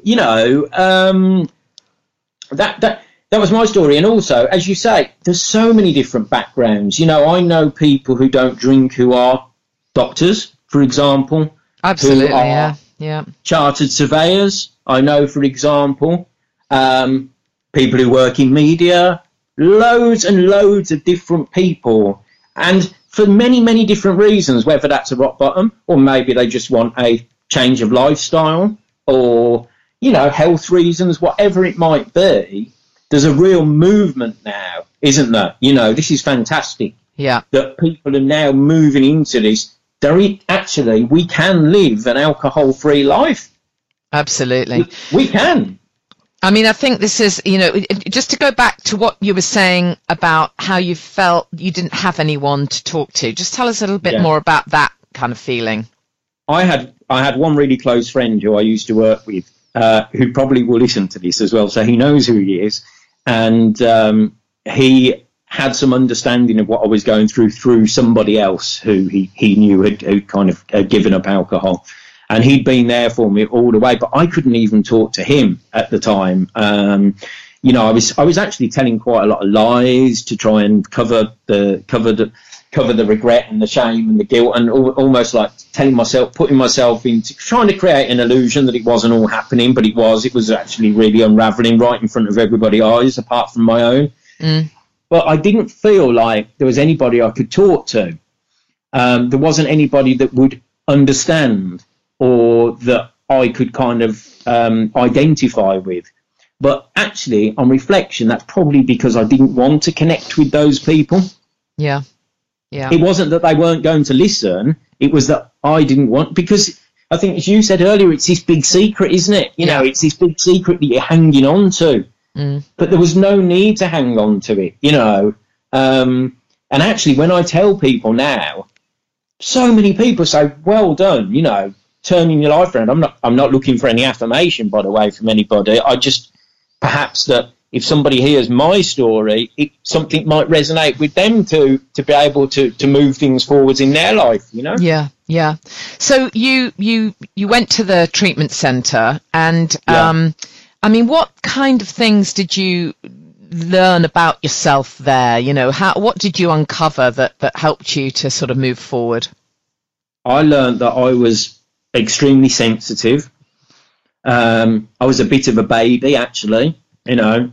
that was my story. And also, as you say, there's so many different backgrounds. I know people who don't drink who are doctors, for example. Absolutely, who are chartered surveyors, I know, for example. People who work in media, loads and loads of different people, and for many, many different reasons, whether that's a rock bottom, or maybe they just want a change of lifestyle, or, health reasons, whatever it might be. There's a real movement now, isn't there? This is fantastic. Yeah. That people are now moving into this. We can live an alcohol-free life. Absolutely. We can. I mean, I think this is, just to go back to what you were saying about how you felt you didn't have anyone to talk to. Just tell us a little bit more about that kind of feeling. I had one really close friend who I used to work with, who probably will listen to this as well, so he knows who he is, and he had some understanding of what I was going through somebody else who he knew had kind of given up alcohol. And he'd been there for me all the way, but I couldn't even talk to him at the time. You know, I was actually telling quite a lot of lies to try and cover the regret and the shame and the guilt, and almost like putting myself into trying to create an illusion that it wasn't all happening, but it was actually really unraveling right in front of everybody's eyes, apart from my own. But I didn't feel like there was anybody I could talk to. There wasn't anybody that would understand or that I could kind of identify with. But actually, on reflection, that's probably because I didn't want to connect with those people. Yeah. It wasn't that they weren't going to listen. It was that I didn't want, because I think, as you said earlier, it's this big secret, isn't it? You know, it's this big secret that you're hanging on to. But there was no need to hang on to it, you know. And actually, when I tell people now, so many people say, well done, you know, turning your life around. I'm not looking for any affirmation, by the way, from anybody. I just, perhaps that if somebody hears my story, something might resonate with them to be able to move things forwards in their life, you know? Yeah. So you went to the treatment centre, and I mean, what kind of things did you learn about yourself there? You know, what did you uncover that helped you to sort of move forward? I learned that I was extremely sensitive. I was a bit of a baby, actually, you know.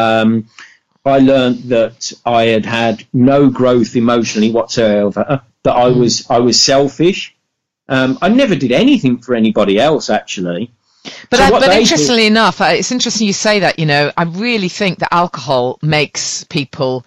I learned that I had no growth emotionally whatsoever, that I was selfish. I never did anything for anybody else, actually. But interestingly enough, it's interesting you say that. You know, I really think that alcohol makes people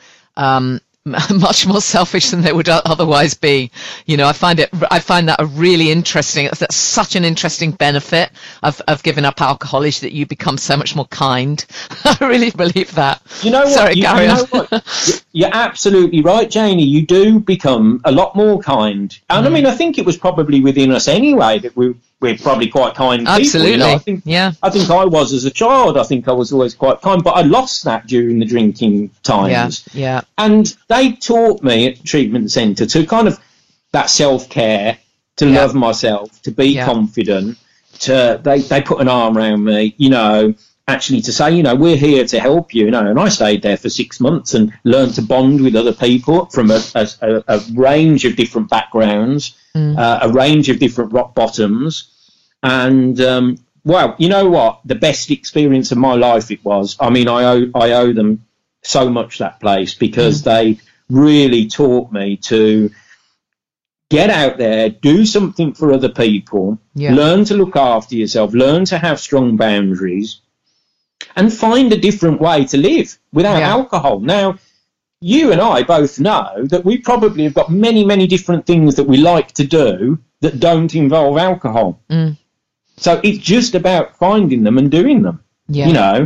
much more selfish than they would otherwise be. You know, I find that a really interesting. That's such an interesting benefit of giving up alcohol, is that you become so much more kind. I really believe that. You know what? Sorry, Gary. You know what? You're absolutely right, Janie. You do become a lot more kind, and I mean, I think it was probably within us anyway that we're probably quite kind people. Absolutely. You know? I think I was as a child. I think I was always quite kind, but I lost that during the drinking times. Yeah. And they taught me at the treatment centre to kind of that self-care, to love myself, to be confident. They put an arm around me, you know, actually to say, you know, we're here to help you, you know. And I stayed there for 6 months and learned to bond with other people from a range of different backgrounds, a range of different rock bottoms. And, well, you know what? The best experience of my life it was. I mean, I owe them so much, that place, because they really taught me to get out there, do something for other people, learn to look after yourself, learn to have strong boundaries, and find a different way to live without alcohol. Now, you and I both know that we probably have got many, many different things that we like to do that don't involve alcohol. So it's just about finding them and doing them, you know.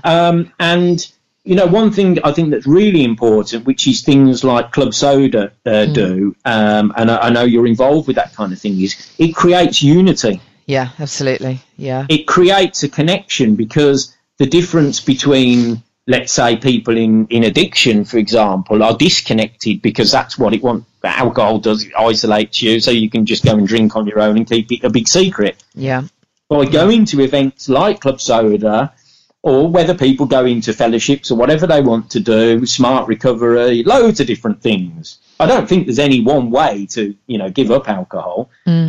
And, you know, one thing I think that's really important, which is things like Club Soda do, and I know you're involved with that kind of thing, is it creates unity. Yeah, absolutely. Yeah. It creates a connection, because the difference between, let's say, people in addiction, for example, are disconnected because that's what it wants. Alcohol does, it isolates you, so you can just go and drink on your own and keep it a big secret. Yeah. By going to events like Club Soda, or whether people go into fellowships or whatever they want to do, smart recovery, loads of different things. I don't think there's any one way to, you know, give up alcohol.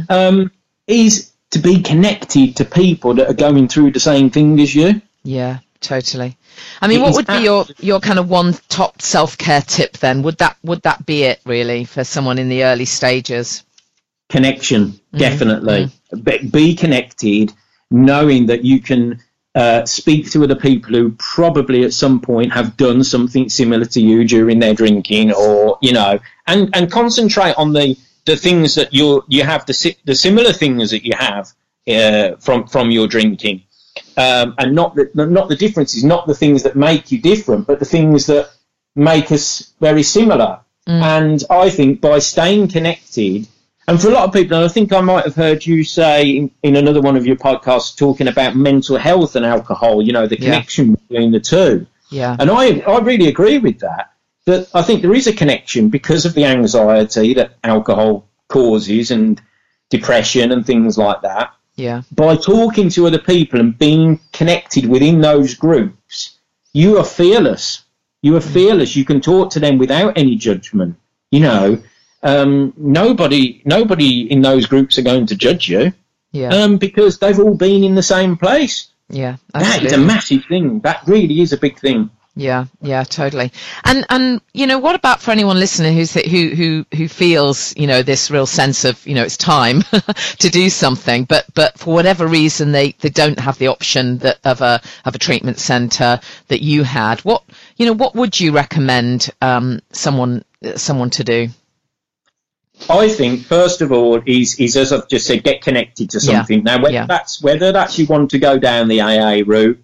Is to be connected to people that are going through the same thing as you. Yeah, totally. I mean, what would be your kind of one top self-care tip then? Would that be it, really, for someone in the early stages? Connection, definitely. Be connected, knowing that you can speak to other people who probably at some point have done something similar to you during their drinking, or, you know, and concentrate on the things that you have, the similar things that you have from your drinking. And not the differences, not the things that make you different, but the things that make us very similar. And I think by staying connected And for a lot of people, and I think I might have heard you say in another one of your podcasts talking about mental health and alcohol, the connection between the two. Yeah. And I really agree with that I think there is a connection because of the anxiety that alcohol causes and depression and things like that. Yeah. By talking to other people and being connected within those groups, you are fearless. You are fearless. You can talk to them without any judgment. Nobody in those groups are going to judge you. Yeah. Because they've all been in the same place. Yeah. Absolutely. That is a massive thing. That really is a big thing. Yeah, totally. And what about for anyone listening who feels, this real sense of, it's time to do something, but for whatever reason they don't have the option of a treatment centre that you had. What would you recommend someone to do? I think first of all is as I've just said, get connected to something. Now whether that's you want to go down the AA route,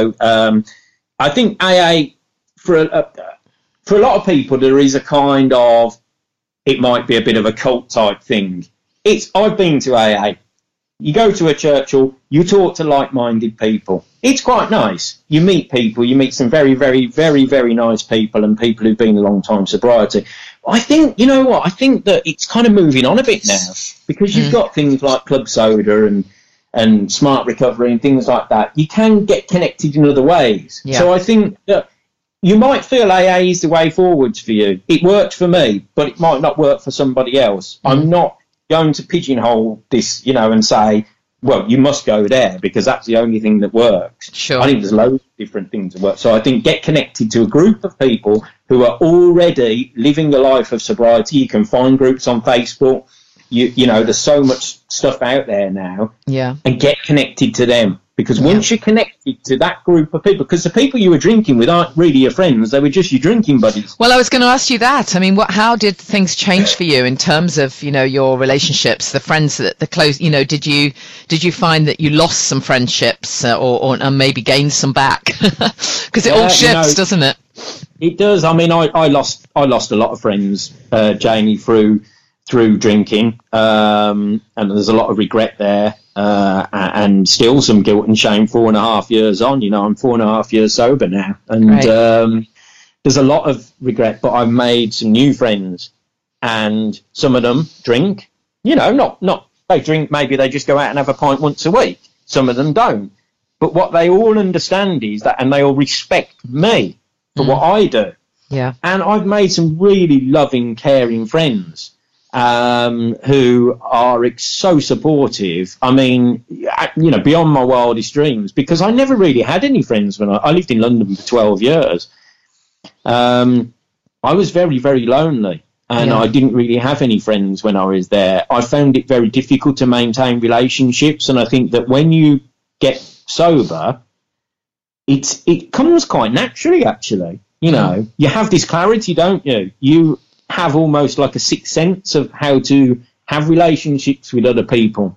I think AA, for a lot of people, there is a kind of, it might be a bit of a cult type thing. I've been to AA. You go to a church or you talk to like-minded people. It's quite nice. You meet people. You meet some very, very, very, very nice people and people who've been a long time sobriety. I think, I think that it's kind of moving on a bit now because you've got things like Club Soda and Smart Recovery and things like that. You can get connected in other ways. Yeah. So I think that you might feel AA is the way forwards for you. It worked for me, but it might not work for somebody else. I'm not going to pigeonhole this, and say, well, you must go there because that's the only thing that works. Sure. I think there's loads of different things that work. So I think get connected to a group of people who are already living the life of sobriety. You can find groups on Facebook. There's so much stuff out there now. Yeah. And get connected to them. Because once you're connected to that group of people, because the people you were drinking with aren't really your friends, they were just your drinking buddies. Well, I was going to ask you that. I mean, how did things change for you in terms of, your relationships, the friends the close, did you find that you lost some friendships or maybe gained some back? Because it all shifts, doesn't it? It does. I mean, I lost a lot of friends, Jamie, through drinking, and there's a lot of regret there, and still some guilt and shame 4.5 years on. I'm 4.5 years sober now, and there's a lot of regret, but I've made some new friends, and some of them drink, not they drink, maybe they just go out and have a pint once a week. Some of them don't, but what they all understand is that, and they all respect me for what I do. Yeah. And I've made some really loving, caring friends who are so supportive. I mean, beyond my wildest dreams, because I never really had any friends when I lived in London for 12 years. I was very, very lonely, and I didn't really have any friends when I was there. I found it very difficult to maintain relationships, and I think that when you get sober, it comes quite naturally, actually. You have this clarity, don't you? You have almost like a sixth sense of how to have relationships with other people.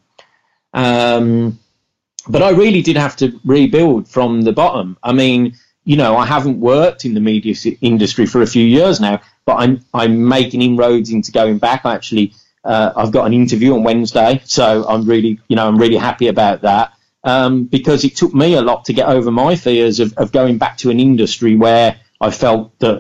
But I really did have to rebuild from the bottom. I mean, I haven't worked in the media industry for a few years now, but I'm making inroads into going back. I've got an interview on Wednesday, so I'm really happy about that. Because it took me a lot to get over my fears of going back to an industry where I felt that,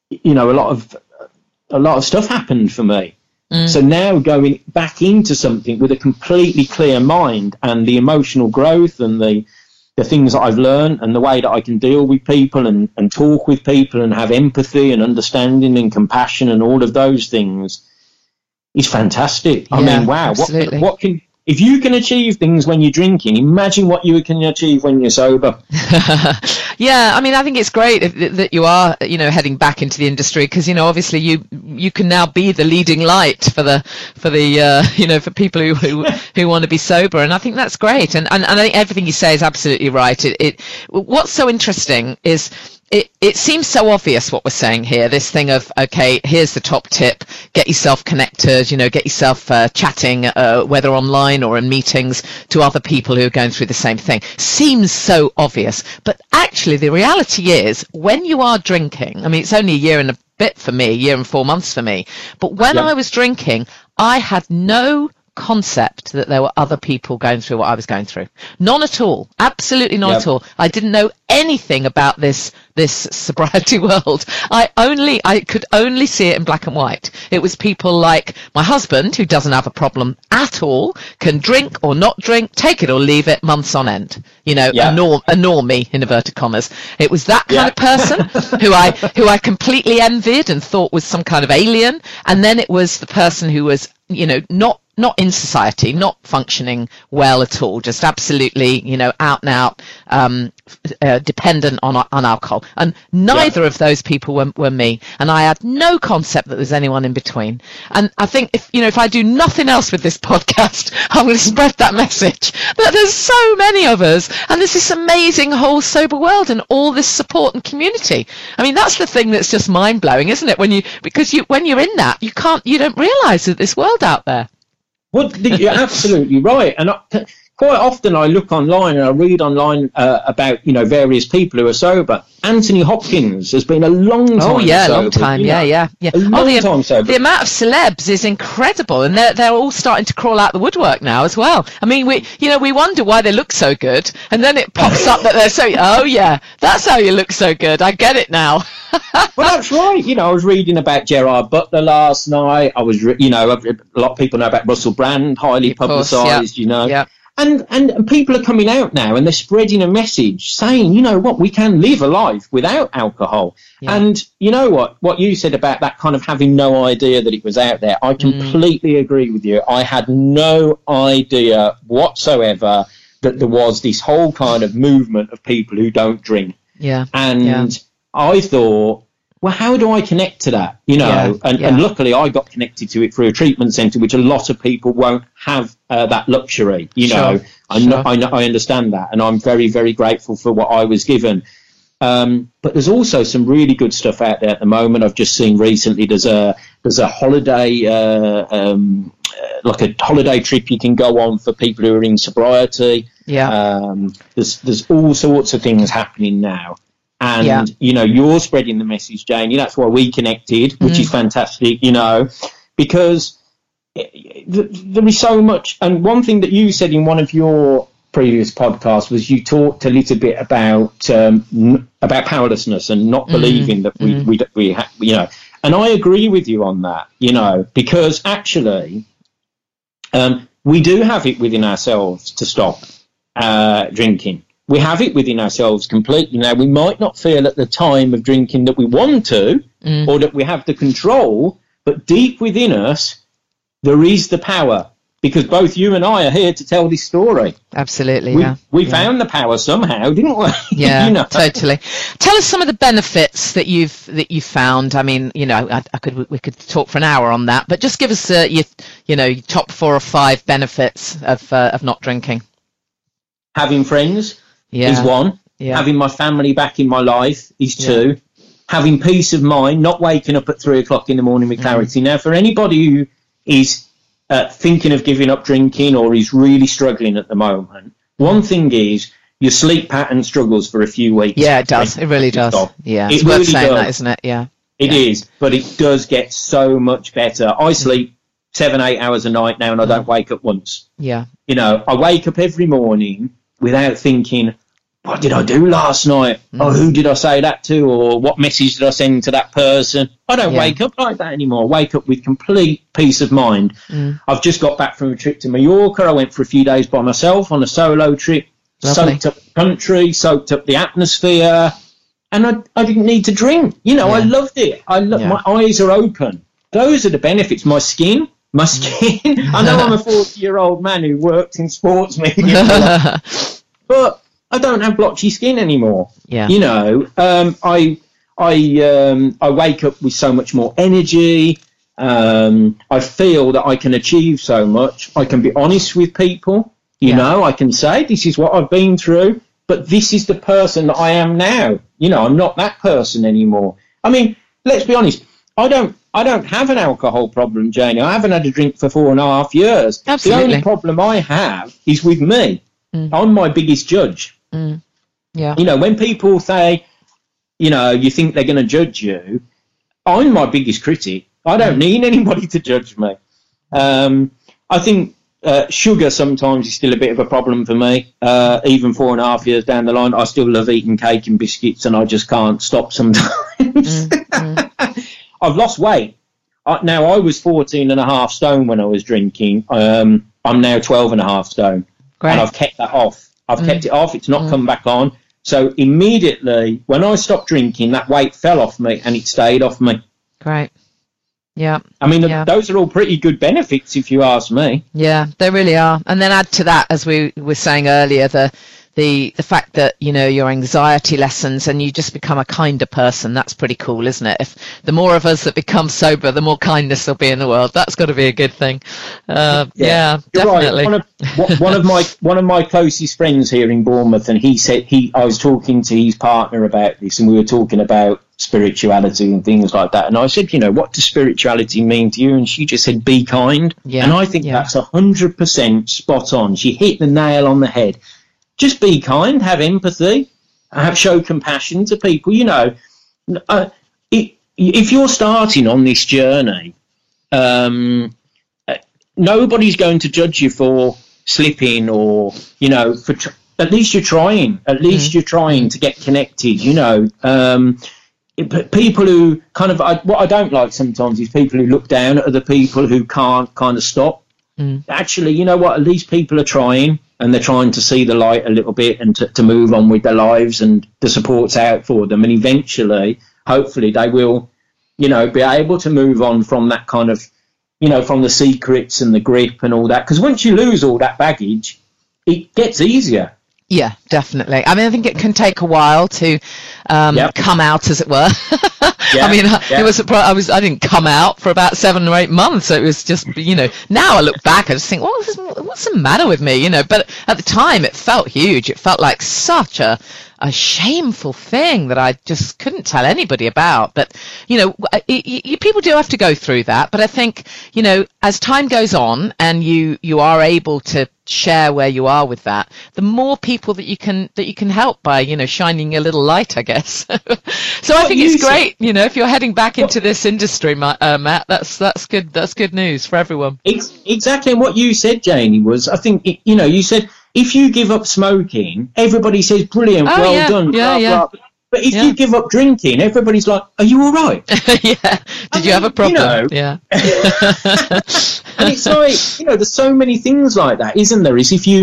a lot of stuff happened for me. So now going back into something with a completely clear mind and the emotional growth and the things that I've learned and the way that I can deal with people and talk with people and have empathy and understanding and compassion and all of those things is fantastic. I mean, wow, what can... If you can achieve things when you're drinking, imagine what you can achieve when you're sober. Yeah, I mean, I think it's great that you are, heading back into the industry because, obviously you can now be the leading light for for people who want to be sober, and I think that's great. And I think everything you say is absolutely right. What's so interesting is. It seems so obvious what we're saying here, this thing of, okay, here's the top tip, get yourself connected, get yourself chatting, whether online or in meetings, to other people who are going through the same thing. Seems so obvious, but actually the reality is when you are drinking, I mean, it's only a year and a bit for me, a year and 4 months for me, but when I was drinking, I had no concept that there were other people going through what I was going through. None at all. Absolutely none at all. I didn't know anything about this sobriety world. I could only see it in black and white. It was people like my husband, who doesn't have a problem at all, can drink or not drink, take it or leave it, months on end. You know, a normie, in inverted commas. It was that kind of person who I completely envied and thought was some kind of alien. And then it was the person who was, you know, not in society, not functioning well at all, just absolutely, you know, out and out, dependent on alcohol. And neither of those people were me. And I had no concept that there was anyone in between. And I think if I do nothing else with this podcast, I'm going to spread that message that there's so many of us, and there's this amazing whole sober world and all this support and community. I mean, that's the thing that's just mind blowing, isn't it? When you're in that, you don't realize that there's world out there. Well, you're absolutely right. And quite often I look online and I read online about, you know, various people who are sober. Anthony Hopkins has been a long time sober. Oh, yeah, long time. Yeah. A long time sober. The amount of celebs is incredible, and they're all starting to crawl out the woodwork now as well. I mean, we wonder why they look so good, and then it pops up that they're so, oh, yeah, that's how you look so good. I get it now. Well, that's right. You know, I was reading about Gerard Butler last night. A lot of people know about Russell Brand, highly publicised, you know. Yeah. And people are coming out now and they're spreading a message saying, you know what, we can live a life without alcohol. Yeah. And you know what you said about that kind of having no idea that it was out there, I completely agree with you. I had no idea whatsoever that there was this whole kind of movement of people who don't drink. Yeah. And I thought, well, how do I connect to that? You know, and luckily I got connected to it through a treatment centre, which a lot of people won't have that luxury. You know, I understand that, and I'm very, very grateful for what I was given. But there's also some really good stuff out there at the moment. I've just seen recently there's a holiday, like a holiday trip you can go on for people who are in sobriety. Yeah. There's all sorts of things happening now. And, you know, you're spreading the message, Janie. That's why we connected, which is fantastic, you know, because there is so much. And one thing that you said in one of your previous podcasts was you talked a little bit about powerlessness and not believing that we you know, and I agree with you on that, you know, because actually we do have it within ourselves to stop drinking. We have it within ourselves completely. Now, we might not feel at the time of drinking that we want to or that we have the control, but deep within us, there is the power, because both you and I are here to tell this story. Absolutely, we found the power somehow, didn't we? Yeah, you know? Totally. Tell us some of the benefits that you've found. I mean, you know, we could talk for an hour on that, but just give us your top 4 or 5 benefits of not drinking. Having friends. Is 1. Yeah. Having my family back in my life is 2. Having peace of mind, not waking up at 3 o'clock in the morning with clarity. Now, for anybody who is thinking of giving up drinking or is really struggling at the moment, one thing is your sleep pattern struggles for a few weeks. Yeah, it does. It really does. Yeah, it's worth saying that, isn't it? Yeah. It is, but it does get so much better. I sleep 7-8 hours a night now and I don't wake up once. Yeah. You know, I wake up every morning without thinking, what did I do last night? Oh, who did I say that to? Or what message did I send to that person? I don't wake up like that anymore. I wake up with complete peace of mind. I've just got back from a trip to Mallorca. I went for a few days by myself on a solo trip. Lovely. Soaked up the country, soaked up the atmosphere, and I didn't need to drink. You know, I loved it. My eyes are open. Those are the benefits. My skin. I know I'm a 40-year-old man who worked in sports media, but I don't have blotchy skin anymore. Yeah. You know, I wake up with so much more energy. I feel that I can achieve so much. I can be honest with people. You know, I can say, this is what I've been through, but this is the person that I am now. You know, I'm not that person anymore. I mean, let's be honest. I don't have an alcohol problem, Janie. I haven't had a drink for 4.5 years. Absolutely. The only problem I have is with me. I'm my biggest judge. Yeah. You know, when people say, you know, you think they're going to judge you, I'm my biggest critic. I don't need anybody to judge me. I think sugar sometimes is still a bit of a problem for me. Even 4.5 years down the line, I still love eating cake and biscuits, and I just can't stop sometimes. I've lost weight. Now, I was 14.5 stone when I was drinking. I'm now 12.5 stone. Great. And I've kept that off. I've kept it off. It's not come back on. So immediately, when I stopped drinking, that weight fell off me and it stayed off me. Great. Yeah. I mean, those are all pretty good benefits, if you ask me. Yeah, they really are. And then add to that, as we were saying earlier, the fact that, you know, your anxiety lessens and you just become a kinder person. That's pretty cool, isn't it? If the more of us that become sober, the more kindness there'll be in the world. That's got to be a good thing. Yeah, definitely. Right. One of my closest friends here in Bournemouth, and he said I was talking to his partner about this, and we were talking about spirituality and things like that. And I said, you know, what does spirituality mean to you? And she just said, be kind. Yeah, and I think that's 100% spot on. She hit the nail on the head. Just be kind, have empathy, show compassion to people. You know, if you're starting on this journey, nobody's going to judge you for slipping, or, you know, at least you're trying. At least you're trying to get connected. You know, people who kind of what I don't like sometimes is people who look down at other people who can't kind of stop. Actually, you know what? At least people are trying. And they're trying to see the light a little bit and to move on with their lives, and the support's out for them. And eventually, hopefully, they will, you know, be able to move on from that kind of, you know, from the secrets and the grip and all that. Because once you lose all that baggage, it gets easier. Yeah, definitely. I mean, I think it can take a while to come out, as it were. I mean, it was I didn't come out for about 7 or 8 months. So it was just, you know, now I look back, I just think, what's the matter with me? You know, but at the time it felt huge. It felt like such a shameful thing that I just couldn't tell anybody about. But, you know, people do have to go through that. But I think, you know, as time goes on and you are able to share where you are with that, the more people that you can help by, you know, shining a little light, I guess. So I think it's great, you know, if you're heading back into this industry, Matt, that's good. That's good news for everyone. Exactly. And what you said, Janie, was, I think, you know, you said, if you give up smoking, everybody says, brilliant, well done, blah, blah. But if you give up drinking, everybody's like, are you all right? Did you have a problem? You know, yeah. And it's like, you know, there's so many things like that, isn't there? Is if you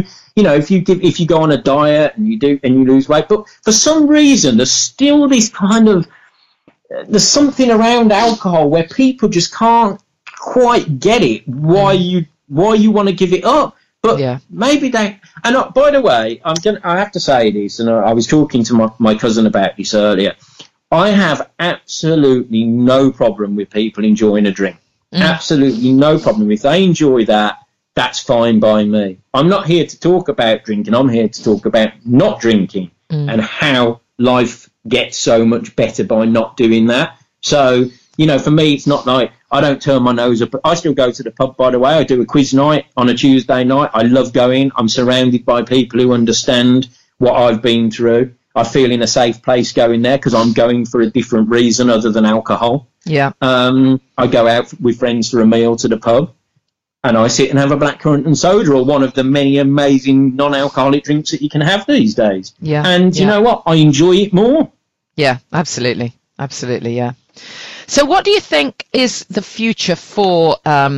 go on a diet and you lose weight, but for some reason there's still this kind of, there's something around alcohol where people just can't quite get it, why you want to give it up. But maybe they. And by the way, I have to say this, and I was talking to my cousin about this earlier. I have absolutely no problem with people enjoying a drink. Absolutely no problem. If they enjoy that, that's fine by me. I'm not here to talk about drinking. I'm here to talk about not drinking and how life gets so much better by not doing that. So, you know, for me, it's not like I don't turn my nose up. I still go to the pub, by the way. I do a quiz night on a Tuesday night. I love going. I'm surrounded by people who understand what I've been through. I feel in a safe place going there because I'm going for a different reason other than alcohol. Yeah. I go out with friends for a meal to the pub, and I sit and have a blackcurrant and soda, or one of the many amazing non-alcoholic drinks that you can have these days. Yeah. And you know what? I enjoy it more. Yeah, absolutely. Absolutely, yeah. So what do you think is the future for,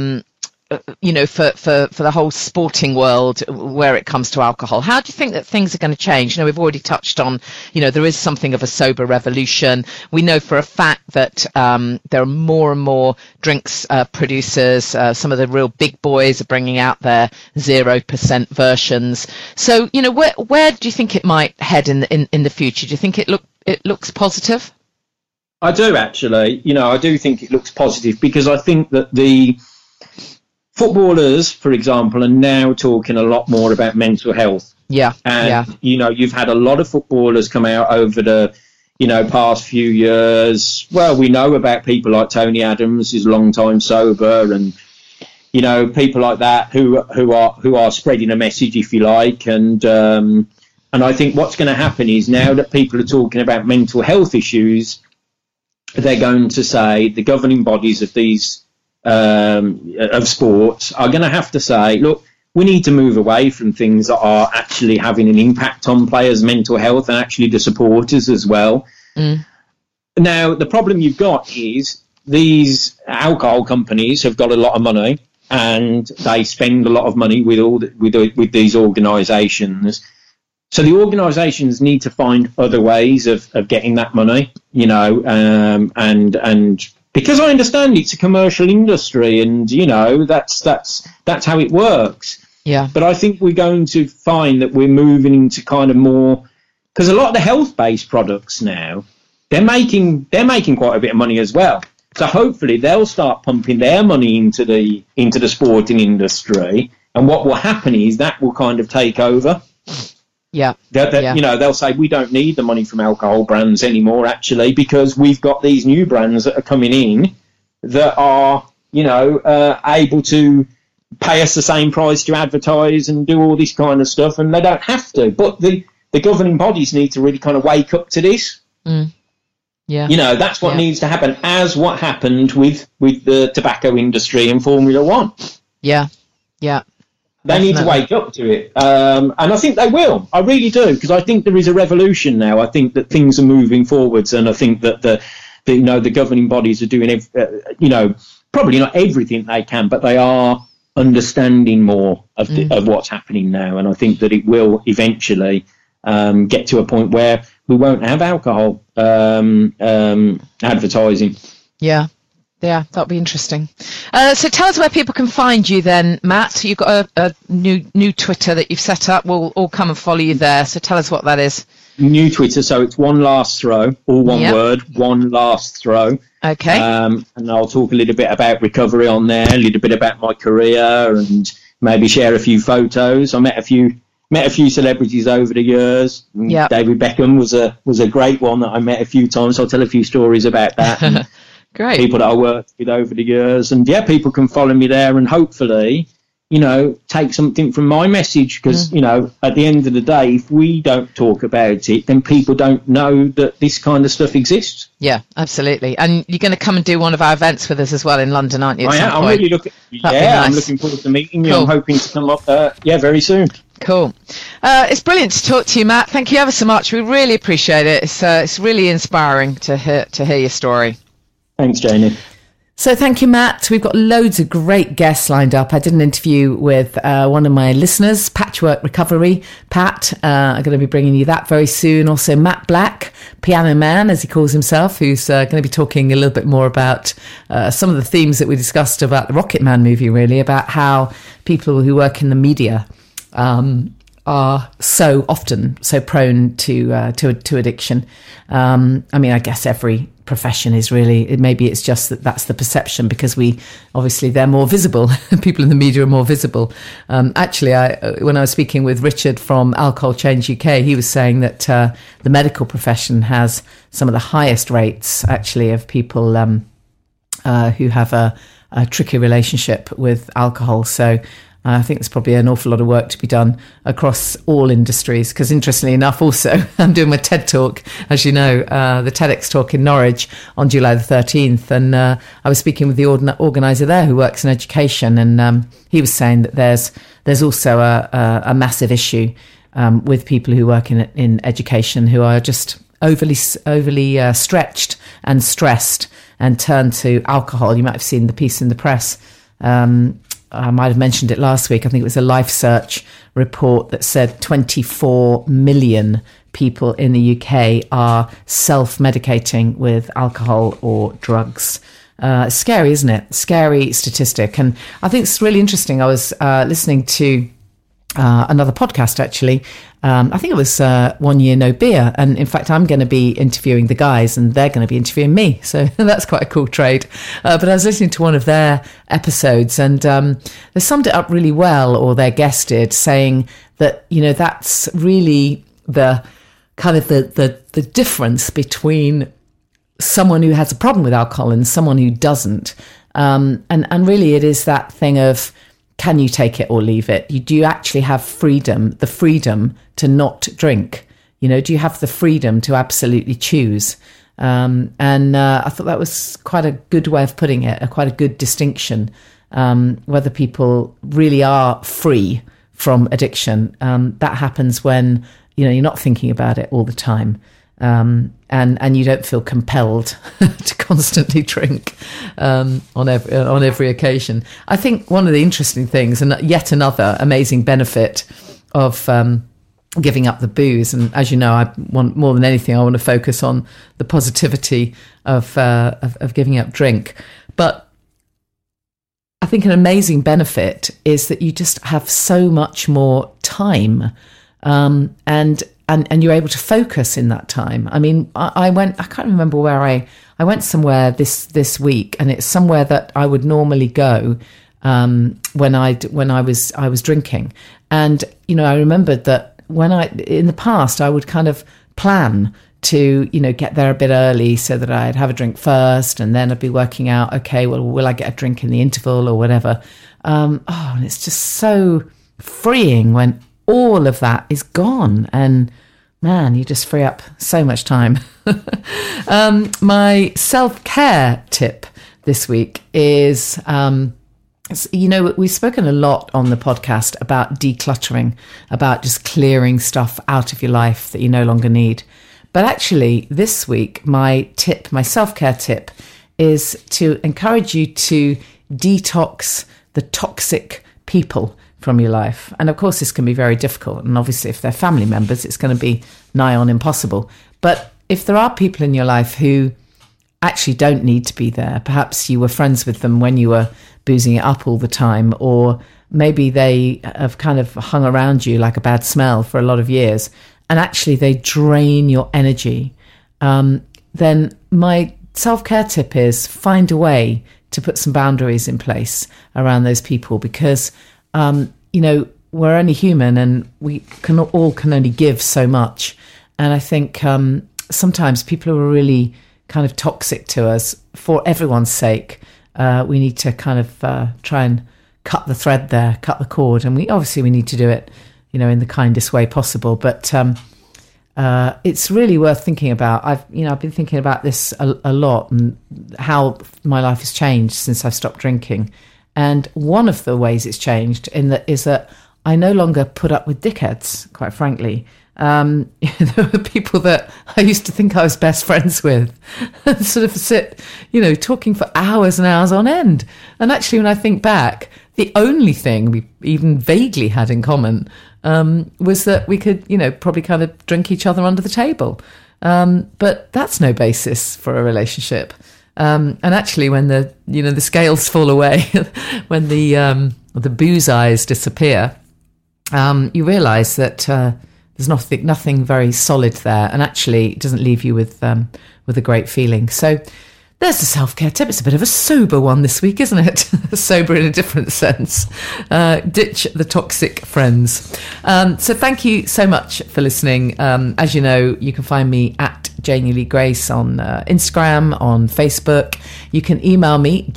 you know, for the whole sporting world where it comes to alcohol? How do you think that things are going to change? You know, we've already touched on, you know, there is something of a sober revolution. We know for a fact that there are more and more drinks producers. Some of the real big boys are bringing out their 0% versions. So, you know, where do you think it might head in the future? Do you think it looks positive? I do, actually. You know, I do think it looks positive because I think that the footballers, for example, are now talking a lot more about mental health. Yeah. And, you know, you've had a lot of footballers come out over the, you know, past few years. Well, we know about people like Tony Adams, who's a long time sober, and, you know, people like that who are spreading a message, if you like. And I think what's going to happen is now that people are talking about mental health issues, they're going to say the governing bodies of these of sports are going to have to say, look, we need to move away from things that are actually having an impact on players' mental health and actually the supporters as well. Now, the problem you've got is these alcohol companies have got a lot of money, and they spend a lot of money with these organisations. So the organisations need to find other ways of getting that money, you know, and because I understand it's a commercial industry, and you know that's how it works. Yeah. But I think we're going to find that we're moving into kind of more, because a lot of the health-based products now, they're making quite a bit of money as well. So hopefully they'll start pumping their money into the sporting industry, and what will happen is that will kind of take over. Yeah. You know, they'll say we don't need the money from alcohol brands anymore, actually, because we've got these new brands that are coming in that are, you know, able to pay us the same price to advertise and do all this kind of stuff, and they don't have to. But the governing bodies need to really kind of wake up to this. Yeah. You know, that's what needs to happen, as what happened with the tobacco industry in Formula One. Yeah. Yeah. They need to wake up to it. And I think they will. I really do, because I think there is a revolution now. I think that things are moving forwards, and I think that the governing bodies are doing, you know, probably not everything they can, but they are understanding more of what's happening now. And I think that it will eventually get to a point where we won't have alcohol advertising. Yeah, that'll be interesting. So tell us where people can find you then, Matt. You've got a new Twitter that you've set up. We'll all come and follow you there. So tell us what that is. New Twitter, so it's One Last Throw, all one word, One Last Throw. Okay. And I'll talk a little bit about recovery on there, a little bit about my career, and maybe share a few photos. I met a few celebrities over the years. Yeah. David Beckham was a great one that I met a few times. I'll tell a few stories about that. Great. People that I worked with over the years. And yeah, people can follow me there and hopefully, you know, take something from my message, because, you know, at the end of the day, if we don't talk about it, then people don't know that this kind of stuff exists. Yeah, absolutely. And you're going to come and do one of our events with us as well in London, aren't you? I'm really looking. I'm looking forward to meeting you. Cool. I'm hoping to come up. Very soon. Cool. It's brilliant to talk to you, Matt. Thank you ever so much. We really appreciate it. It's really inspiring to hear your story. Thanks, Janie. So thank you, Matt. We've got loads of great guests lined up. I did an interview with one of my listeners, Patchwork Recovery, Pat. I'm going to be bringing you that very soon. Also, Matt Black, Piano Man, as he calls himself, who's going to be talking a little bit more about some of the themes that we discussed about the Rocket Man movie, really, about how people who work in the media are so often so prone to addiction. I mean, I guess every profession is really, maybe it's just that's the perception, because they're more visible. People in the media are more visible. Actually, when I was speaking with Richard from Alcohol Change UK, he was saying that the medical profession has some of the highest rates, actually, of people who have a tricky relationship with alcohol. So I think there's probably an awful lot of work to be done across all industries, because interestingly enough, also, I'm doing my TED Talk, as you know, the TEDx talk in Norwich on July the 13th. And I was speaking with the organiser there who works in education, and he was saying that there's also a massive issue with people who work in education who are just overly stretched and stressed and turn to alcohol. You might have seen the piece in the press. I might have mentioned it last week. I think it was a Life Search report that said 24 million people in the UK are self-medicating with alcohol or drugs. Scary, isn't it? Scary statistic. And I think it's really interesting. I was listening to another podcast, actually. I think it was 1 Year No Beer. And in fact, I'm going to be interviewing the guys and they're going to be interviewing me. So that's quite a cool trade. But I was listening to one of their episodes, and they summed it up really well, or their guest did, saying that, you know, that's really the kind of the difference between someone who has a problem with alcohol and someone who doesn't. And really it is that thing of, can you take it or leave it? Do you actually have the freedom to not drink? You know, do you have the freedom to absolutely choose? And I thought that was quite a good way of putting it, quite a good distinction, whether people really are free from addiction. That happens when, you're not thinking about it all the time. And you don't feel compelled to constantly drink on every occasion. I think one of the interesting things, and yet another amazing benefit of giving up the booze, and as you know, I want more than anything, I want to focus on the positivity of giving up drink. But I think an amazing benefit is that you just have so much more time, and you're able to focus in that time. I mean, I can't remember where I went somewhere this week, and it's somewhere that I would normally go when I was drinking. And, I remembered that in the past, I would kind of plan to, get there a bit early so that I'd have a drink first, and then I'd be working out, okay, well, will I get a drink in the interval or whatever? And it's just so freeing when all of that is gone, and man, you just free up so much time. My self-care tip this week is, we've spoken a lot on the podcast about decluttering, about just clearing stuff out of your life that you no longer need. But actually, this week, my self-care tip is to encourage you to detox the toxic people from your life. And of course, this can be very difficult. And obviously, if they're family members, it's going to be nigh on impossible. But if there are people in your life who actually don't need to be there, perhaps you were friends with them when you were boozing it up all the time, or maybe they have kind of hung around you like a bad smell for a lot of years, and actually they drain your energy, then my self-care tip is find a way to put some boundaries in place around those people, because we're only human, and we can only give so much. And I think sometimes people who are really kind of toxic to us, for everyone's sake, we need to kind of try and cut the thread there, cut the cord. And we need to do it, in the kindest way possible. But it's really worth thinking about. I've been thinking about this a lot, and how my life has changed since I've stopped drinking. And one of the ways it's changed is that I no longer put up with dickheads, quite frankly. There were people that I used to think I was best friends with, and sort of sit, talking for hours and hours on end. And actually, when I think back, the only thing we even vaguely had in common was that we could, probably kind of drink each other under the table. But that's no basis for a relationship. And actually, when the scales fall away, when the booze eyes disappear, you realise that there's nothing very solid there, and actually it doesn't leave you with a great feeling. So there's the self-care tip. It's a bit of a sober one this week, isn't it? Sober in a different sense. Ditch the toxic friends. So thank you so much for listening. As you know, you can find me at Janie Lee Grace on Instagram, on Facebook. You can email me,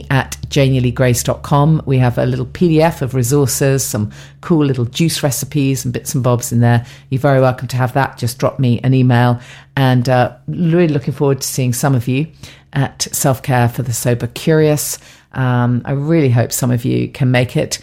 janie@janieleegrace.com. We have a little PDF of resources, some cool little juice recipes and bits and bobs in there. You're very welcome to have that. Just drop me an email. And really looking forward to seeing some of you at Self-Care for the Sober Curious. I really hope some of you can make it.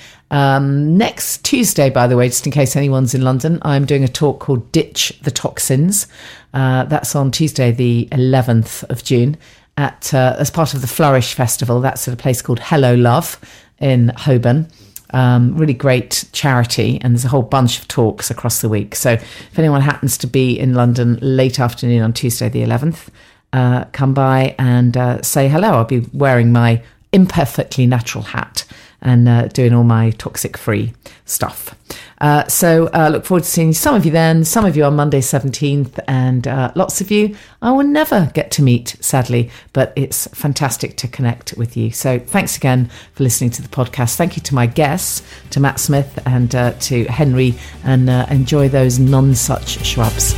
Next Tuesday, by the way, just in case anyone's in London, I'm doing a talk called Ditch the Toxins. That's on Tuesday, the 11th of June, as part of the Flourish Festival. That's at a place called Hello Love in Holborn. Really great charity, and there's a whole bunch of talks across the week. So if anyone happens to be in London late afternoon on Tuesday the 11th, come by and say hello. I'll be wearing my imperfectly natural hat and doing all my toxic-free stuff. So look forward to seeing some of you then, some of you on Monday 17th, and lots of you I will never get to meet, sadly, but it's fantastic to connect with you. So thanks again for listening to the podcast. Thank you to my guests, to Matt Smith and to Henry, and enjoy those none-such shrubs.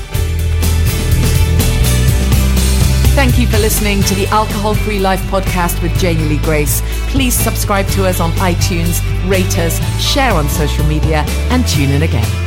Thank you for listening to the Alcohol Free Life podcast with Janie Lee Grace. Please subscribe to us on iTunes, rate us, share on social media, and tune in again.